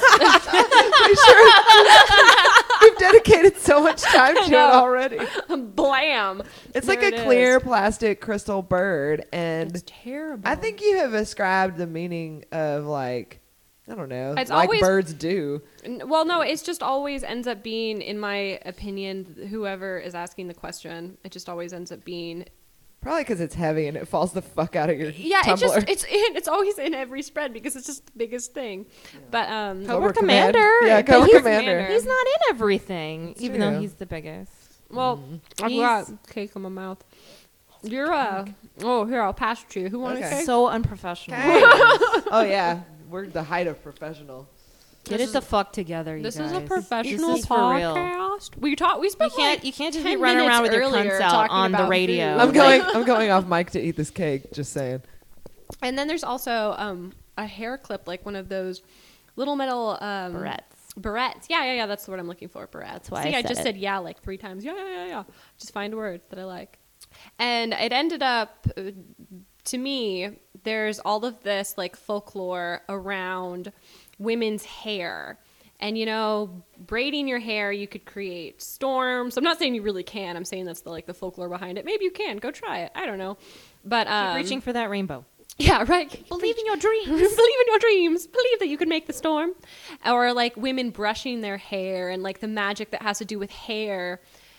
We've dedicated so much time to it know. already. blam. It's There like a it clear is. plastic crystal bird, and It's terrible. I think you have ascribed the meaning of like, I don't know, It's like always- birds do. Well, no, it's just always ends up being, in my opinion, whoever is asking the question, it just always ends up being. Probably because it's heavy and it falls the fuck out of your Yeah, tumbler. it's always in every spread because it's just the biggest thing. But Cobra Commander. Yeah, but Cobra he's- Commander. He's not in everything, It's even true. though he's the biggest. well, I've He's- got cake in my mouth. You're oh, here, I'll pass it to you. Who wants Okay. a cake? So unprofessional. Oh yeah, we're the height of professional. Get it the fuck together, you This guys. is a professional This is for real. podcast. We You spent can't, like you can't just 10 be running minutes around with your earlier cunts out talking on the about radio. food. I'm going off mic to eat this cake. Just saying. And then there's also a hair clip, like one of those little metal Barrettes. Barrettes. Yeah. That's the word I'm looking for. Barrettes. That's why See, I I said just it. said yeah like 3 times. Yeah. Just find words that I like. And it ended up, to me, there's all of this like folklore around women's hair. And, you know, braiding your hair, you could create storms. I'm not saying you really can. I'm saying that's the folklore behind it. Maybe you can. Go try it. I don't know. But Keep reaching for that rainbow. yeah, right. Believe in your dreams. Believe in your dreams. Believe that you can make the storm. Or like women brushing their hair and like the magic that has to do with hair.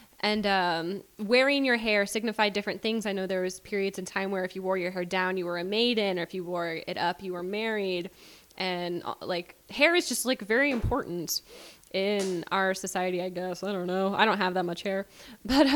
And wearing your hair signified different things. I know there was periods in time where if you wore your hair down, you were a maiden, or if you wore it up, you were married. And like hair is just like very important in our society, I guess. I don't know. I don't have that much hair, but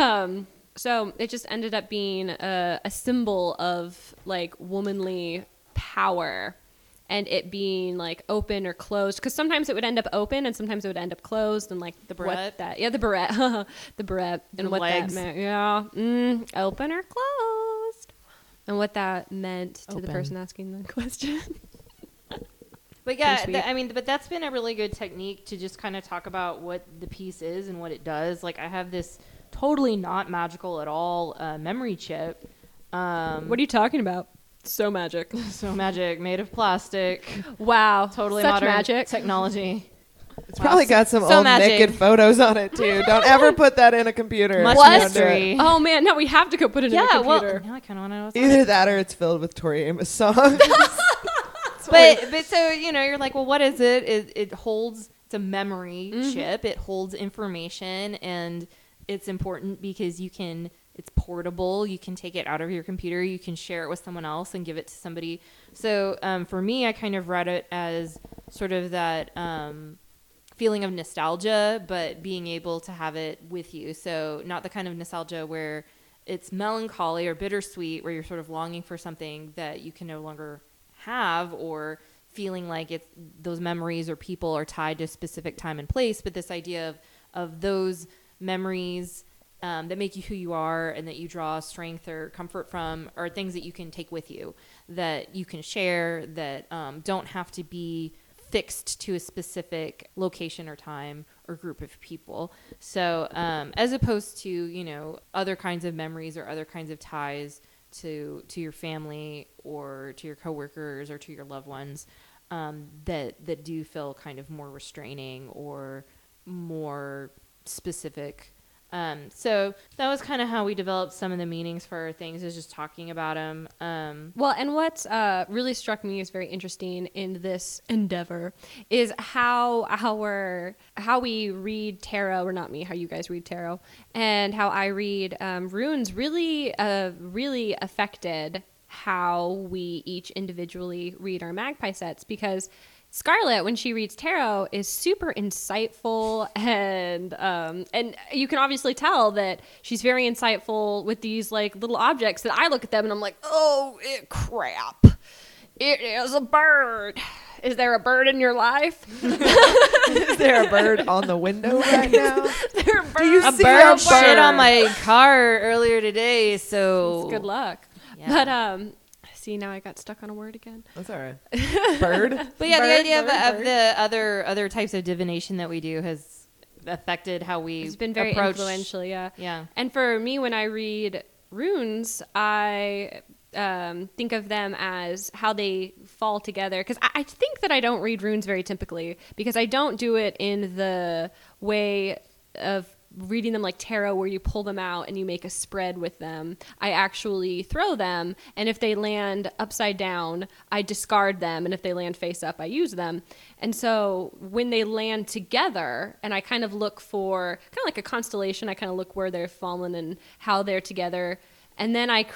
so it just ended up being a symbol of like womanly power, and it being like open or closed. Because sometimes it would end up open, and sometimes it would end up closed. And like The what barrette. the barrette, the barrette, and The what legs. that meant. Yeah, open or closed, and what that meant to the Open. person asking the question. But yeah, Pretty sweet. I mean, but that's been a really good technique to just kind of talk about what the piece is and what it does. Like I have this totally not magical at all memory chip. What are you talking about? So magic. So magic, made of plastic, Wow. totally Such modern magic. technology. It's probably got some So old magic. naked photos on it too. Don't ever put that in a computer. Much What? mystery. Oh man, no, we have to go put it in a Yeah, well, computer. now I kind of want to know what's Either that or it's filled with Tori Amos songs. but so you know, you're like, well, what is it? It holds. It's a memory Mm-hmm. chip. It holds information, and it's important because you can. It's portable. You can take it out of your computer. You can share it with someone else and give it to somebody. So for me, I kind of read it as sort of that feeling of nostalgia, but being able to have it with you. So not the kind of nostalgia where it's melancholy or bittersweet, where you're sort of longing for something that you can no longer have, or feeling like it's those memories or people are tied to a specific time and place. But this idea of those memories that make you who you are and that you draw strength or comfort from are things that you can take with you, that you can share, that don't have to be fixed to a specific location or time or group of people. So as opposed to, you know, other kinds of memories or other kinds of ties to your family or to your coworkers or to your loved ones that do feel kind of more restraining or more specific. So that was kind of how we developed some of the meanings for our things, is just talking about them. Well, and what really struck me as very interesting in this endeavor is how we read tarot, or not me, how you guys read tarot, and how I read runes really affected how we each individually read our magpie sets. Because Scarlett, when she reads tarot, is super insightful, and you can obviously tell that she's very insightful with these like little objects that I look at them and I'm like, oh, crap. It is a bird. Is there a bird in your life? Is there a bird on the window right now? Is there a bird? Do you A see bird a shit on bird? my car earlier today, so Good luck. Yeah. But see, now I got stuck on a word again. That's all right. Bird. But yeah, the Bird, idea bird, of the other types of divination that we do has affected how we It's been very approach. influential, yeah. Yeah. And for me, when I read runes, I think of them as how they fall together. Because I think that I don't read runes very typically because I don't do it in the way of reading them like tarot where you pull them out and you make a spread with them. I actually throw them, and if they land upside down, I discard them, and if they land face up, I use them. And so when they land together, and I kind of look for kind of like a constellation, I kind of look where they're fallen and how they're together, and then I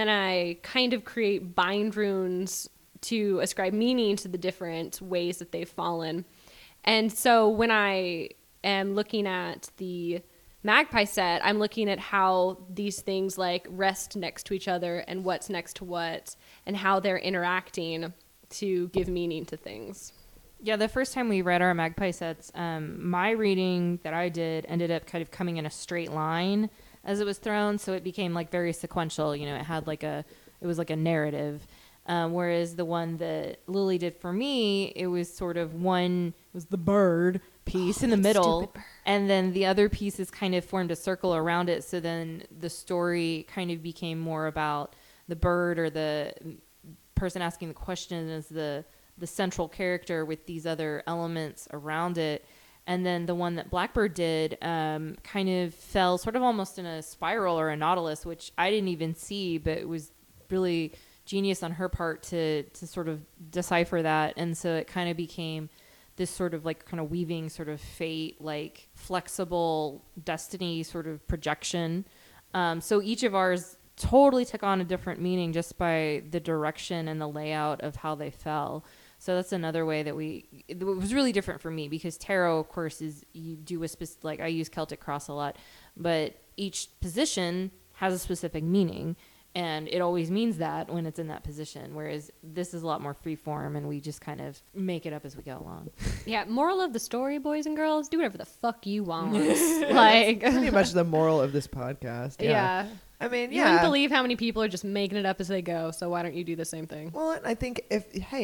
kind of create bind runes to ascribe meaning to the different ways that they've fallen. And so when I am looking at the magpie set, I'm looking at how these things like rest next to each other and what's next to what and how they're interacting to give meaning to things. Yeah, the first time we read our magpie sets, my reading that I did ended up kind of coming in a straight line as it was thrown, so it became like very sequential. You know, it was like a narrative. Whereas the one that Lily did for me, it was sort of it was the bird piece in the middle, and then the other pieces kind of formed a circle around it. So then the story kind of became more about the bird, or the person asking the question as the central character with these other elements around it. And then the one that Blackbird did kind of fell sort of almost in a spiral or a nautilus, which I didn't even see, but it was really genius on her part to sort of decipher that. And so it kind of became this sort of like kind of weaving sort of fate, like flexible destiny sort of projection. So each of ours totally took on a different meaning just by the direction and the layout of how they fell. So that's another way that it was really different for me, because tarot, of course, is you do like I use Celtic Cross a lot, but each position has a specific meaning. And it always means that when it's in that position, whereas this is a lot more free form, and we just kind of make it up as we go along. Yeah, moral of the story, boys and girls, do whatever the fuck you want. Like, Pretty much the moral of this podcast. yeah. I mean, You wouldn't yeah. believe how many people are just making it up as they go, so why don't you do the same thing? Well, I think if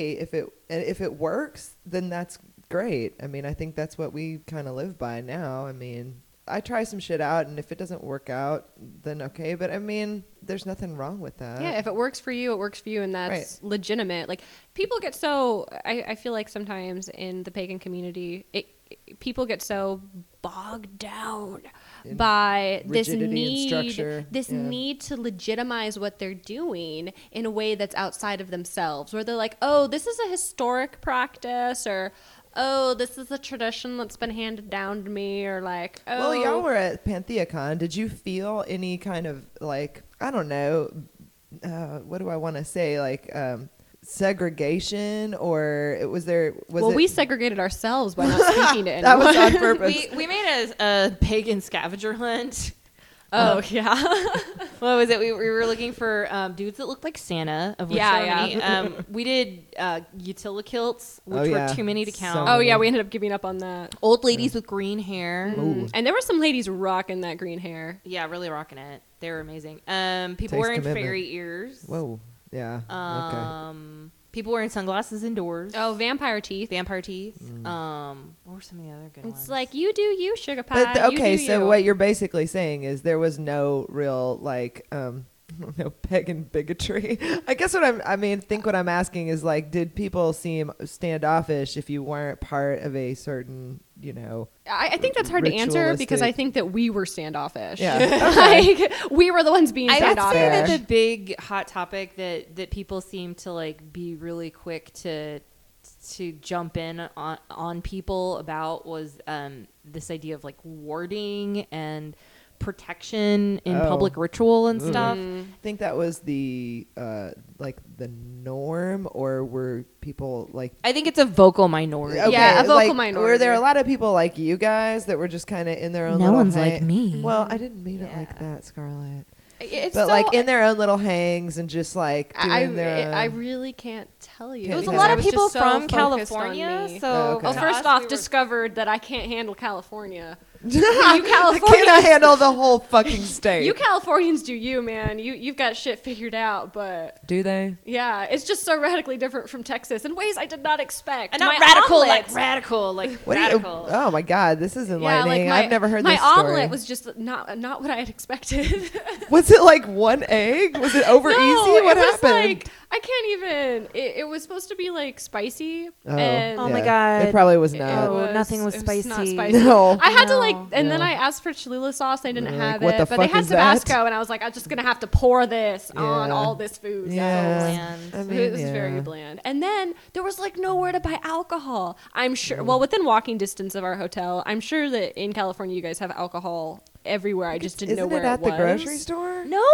it works, then that's great. I mean, I think that's what we kind of live by now. I mean, I try some shit out, and if it doesn't work out, then okay. But I mean, there's nothing wrong with that. Yeah, if it works for you, it works for you, and that's legitimate. Like, people get so, I feel like sometimes in the pagan community, people get so bogged down In by this rigidity and structure. need to legitimize what they're doing in a way that's outside of themselves, where they're like, oh, this is a historic practice, or oh, this is a tradition that's been handed down to me, or like, oh. Well, y'all were at PantheaCon. Did you feel any kind of like, I don't know, what do I want to say, like segregation, or we segregated ourselves by not speaking to anyone. That was on purpose. We made a pagan scavenger hunt. Oh, yeah. What was it? We were looking for dudes that looked like Santa, of which Yeah, there are many. We did utilikilts, which were too many to count. Oh, yeah, we ended up giving up on that. Old ladies with green hair. Ooh. And there were some ladies rocking that green hair. Yeah, really rocking it. They were amazing. People Takes wearing commitment. fairy ears. Whoa. Yeah. Okay. People wearing sunglasses indoors. Oh, vampire teeth. Vampire teeth. What were some of the other good ones? It's like, you do you, sugar pie. But you okay, do so you. what you're basically saying is there was no real like no pagan bigotry. I guess what I'm asking is, like, did people seem standoffish if you weren't part of a certain, you know? I think that's hard to answer because I ritualistic- think that we were standoffish. Yeah. Like, we were the ones being I would standoffish. say Fair. that the big hot topic that people seem to like be really quick to jump in on people about was this idea of like warding and protection in Oh. public ritual and stuff. Mm. I think that was the like the norm, or were people like I think it's a vocal minority. okay, Yeah, a vocal like, minority. Were there a lot of people like you guys that were just kind of in their own No little one's like me. Well, I didn't mean it like Yeah. that, Scarlett. It's But so- like in their own little hangs and just like I, doing their I own- really can't tell you. It was a because lot I of was people just so from focused on California, me. so Oh, okay. Well, to first us, off, we were- discovered that I can't handle California. I You cannot Californians, handle the whole fucking state. you Californians do you, man. You've got shit figured out, but Do they? yeah, it's just so radically different from Texas in ways I did not expect. And not My radical, omelet- like radical, like What do you? radical. Oh my god, this is yeah, enlightening. like I've never heard my this story. omelet was just not what I had expected. Was it like one egg? Was it over No, easy? What it was happened? like I can't even. It was supposed to be like spicy, Oh, and Oh my yeah. God. It probably was it not. Oh, nothing was not spicy. spicy. No. I had to like, No. and then No. I asked for Cholula sauce. They didn't Like, have what it, the but they fuck had is that? Tabasco, and I was like, I'm just gonna have to pour this on Yeah. all this food. Yeah. bland. I So mean, it was yeah. very bland. And then there was like nowhere to buy alcohol. I'm sure. Well, within walking distance of our hotel, I'm sure that in California you guys have alcohol everywhere. I just didn't know Isn't where it at was. the grocery store? No.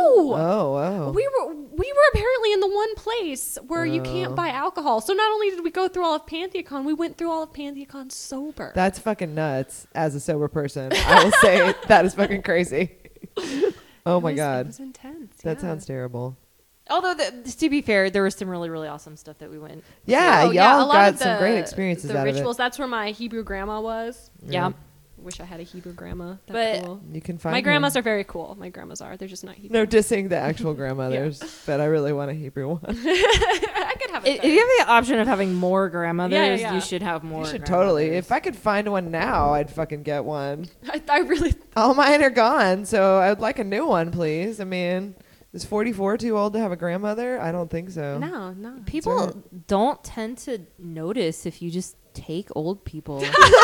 Oh. We were apparently in the one place where you can't buy alcohol. So not only did we go through all of Pantheon, we went through all of Pantheon sober. That's fucking nuts. As a sober person, I will say that is fucking crazy. Oh my It god, was intense. that yeah. sounds terrible. Although, to be fair, there was some really, really awesome stuff that we went. Yeah, Oh, y'all a lot got of some the- great experiences the out rituals. of That's where my Hebrew grandma was. Yeah. Wish I had a Hebrew grandma. But- That's cool. it. You can find My one. grandmas are very cool. My grandmas are. They're just not Hebrew. No dissing the actual grandmothers, but I really want a Hebrew one. I could have If you have the option of having more grandmothers, Yeah. you should have more. You should totally. grandmothers. If I could find one now, I'd fucking get one. I really. All mine are gone, so I'd like a new one, please. I mean, is 44 too old to have a grandmother? I don't think so. No. People don't tend to notice if you just take old people.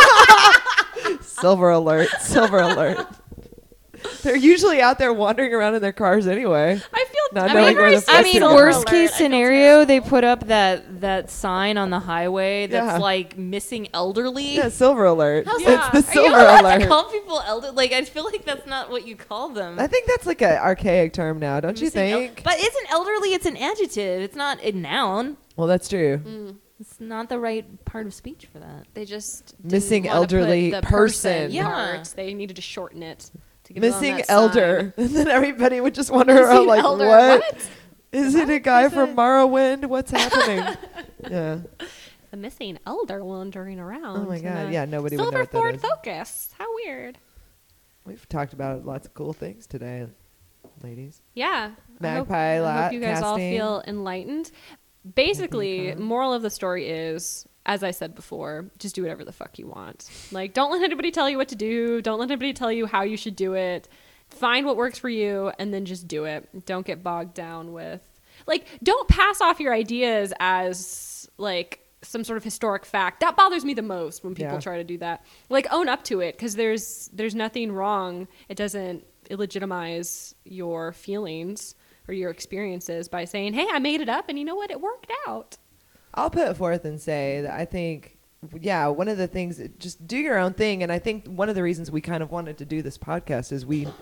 Silver alert. Silver alert. They're usually out there wandering around in their cars anyway. I feel. Not I knowing mean, where the I fuck mean, they are. worst case scenario, they put up that sign on the highway that's Yeah. like missing elderly. Yeah, silver alert. How's It's that? the Are you silver allowed to alert. call people elder? Like, I feel like that's not what you call them. I think that's like an archaic term now, don't you Missing el- think? but it's an elderly. It's an adjective. It's not a noun. Well, that's true. It's not the right part of speech for that. They just didn't Missing wanna put elderly the person. Yeah. part. They needed to shorten it. To give it on Missing that elder. And then everybody would just wander Missing around like, elder. what? Is it a guy Is from it- Morrowind? What's happening? Yeah. sign. The missing elder wandering around. Oh my in God. a Yeah, nobody would know Silver what that Ford is. Focus. How weird. We've talked about lots of cool things today, ladies. Yeah. Magpie I lot hope you guys all casting. feel enlightened. Basically, Magnificent. moral of the story is, as I said before, just do whatever the fuck you want. Like, don't let anybody tell you what to do. Don't let anybody tell you how you should do it. Find what works for you and then just do it. Don't get bogged down with, like, don't pass off your ideas as, like, some sort of historic fact. That bothers me the most when people Yeah. try to do that. Like, own up to it, because there's nothing wrong. It doesn't illegitimize your feelings or your experiences by saying, hey, I made it up and you know what, it worked out. I'll put forth and say that I think, yeah, one of the things, just do your own thing. And I think one of the reasons we kind of wanted to do this podcast is we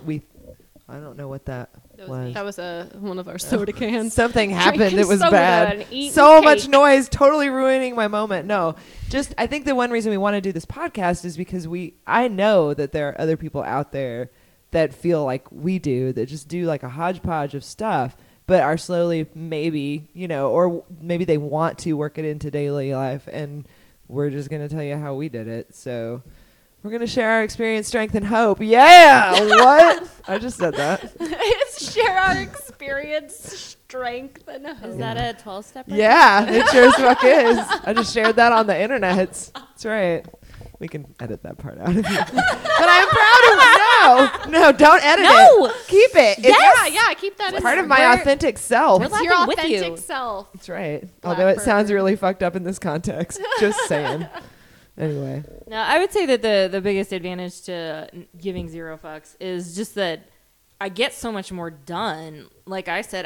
I don't know what that was. That was one of our soda cans. Something happened. Drinking It was soda bad. and eating So much cake. noise, totally ruining my moment. No, just I think the one reason we want to do this podcast is because I know that there are other people out there that feel like we do, that just do like a hodgepodge of stuff, but are slowly maybe, or maybe they want to work it into daily life, and we're just going to tell you how we did it. So we're going to share our experience, strength, and hope. Yeah! What? I just said that. It's share our experience, strength, and hope. Is that a 12-step? Yeah, it sure as fuck is. I just shared that on the internet. That's right. We can edit that part out of you. But I'm proud of no, don't edit No! it. Keep it. It's Yeah, keep that as part of my we're- authentic self. It's We're your laughing with authentic you. self. That's right. Black Although it sounds burger. really fucked up in this context. Just saying. Anyway. Now, I would say that the biggest advantage to giving zero fucks is just that I get so much more done. Like I said,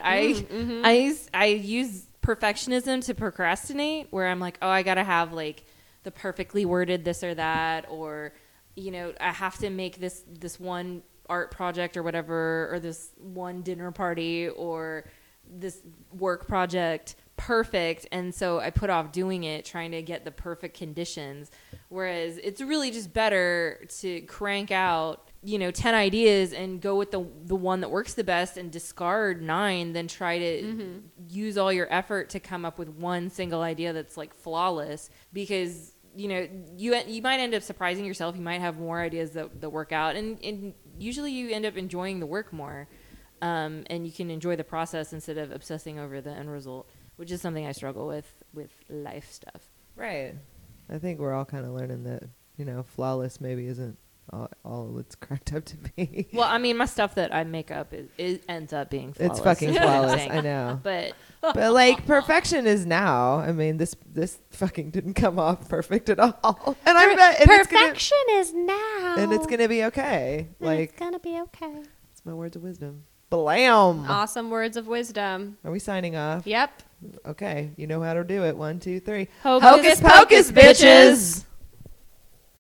I use perfectionism to procrastinate, where I'm like, oh, I gotta have like the perfectly worded this or that, or I have to make this one art project or whatever, or this one dinner party or this work project perfect, and so I put off doing it, trying to get the perfect conditions. Whereas it's really just better to crank out, 10 ideas and go with the one that works the best and discard 9 than try to use all your effort to come up with one single idea that's like flawless, because you might end up surprising yourself. You might have more ideas that work out, and usually you end up enjoying the work more, and you can enjoy the process instead of obsessing over the end result, which is something I struggle with life stuff. Right. I think we're all kind of learning that, flawless maybe isn't all it's cracked up to be. Well, I mean, my stuff that I make up it ends up being flawless. It's fucking flawless. I know. But like perfection is now. I mean, this fucking didn't come off perfect at all. And I bet Perfection is now. and it's gonna be okay. Like, it's gonna be okay. it's my words of wisdom. Blam. Awesome words of wisdom. Are we signing off? Yep. Okay. You know how to do it. 1, 2, 3. Hocus pocus, bitches.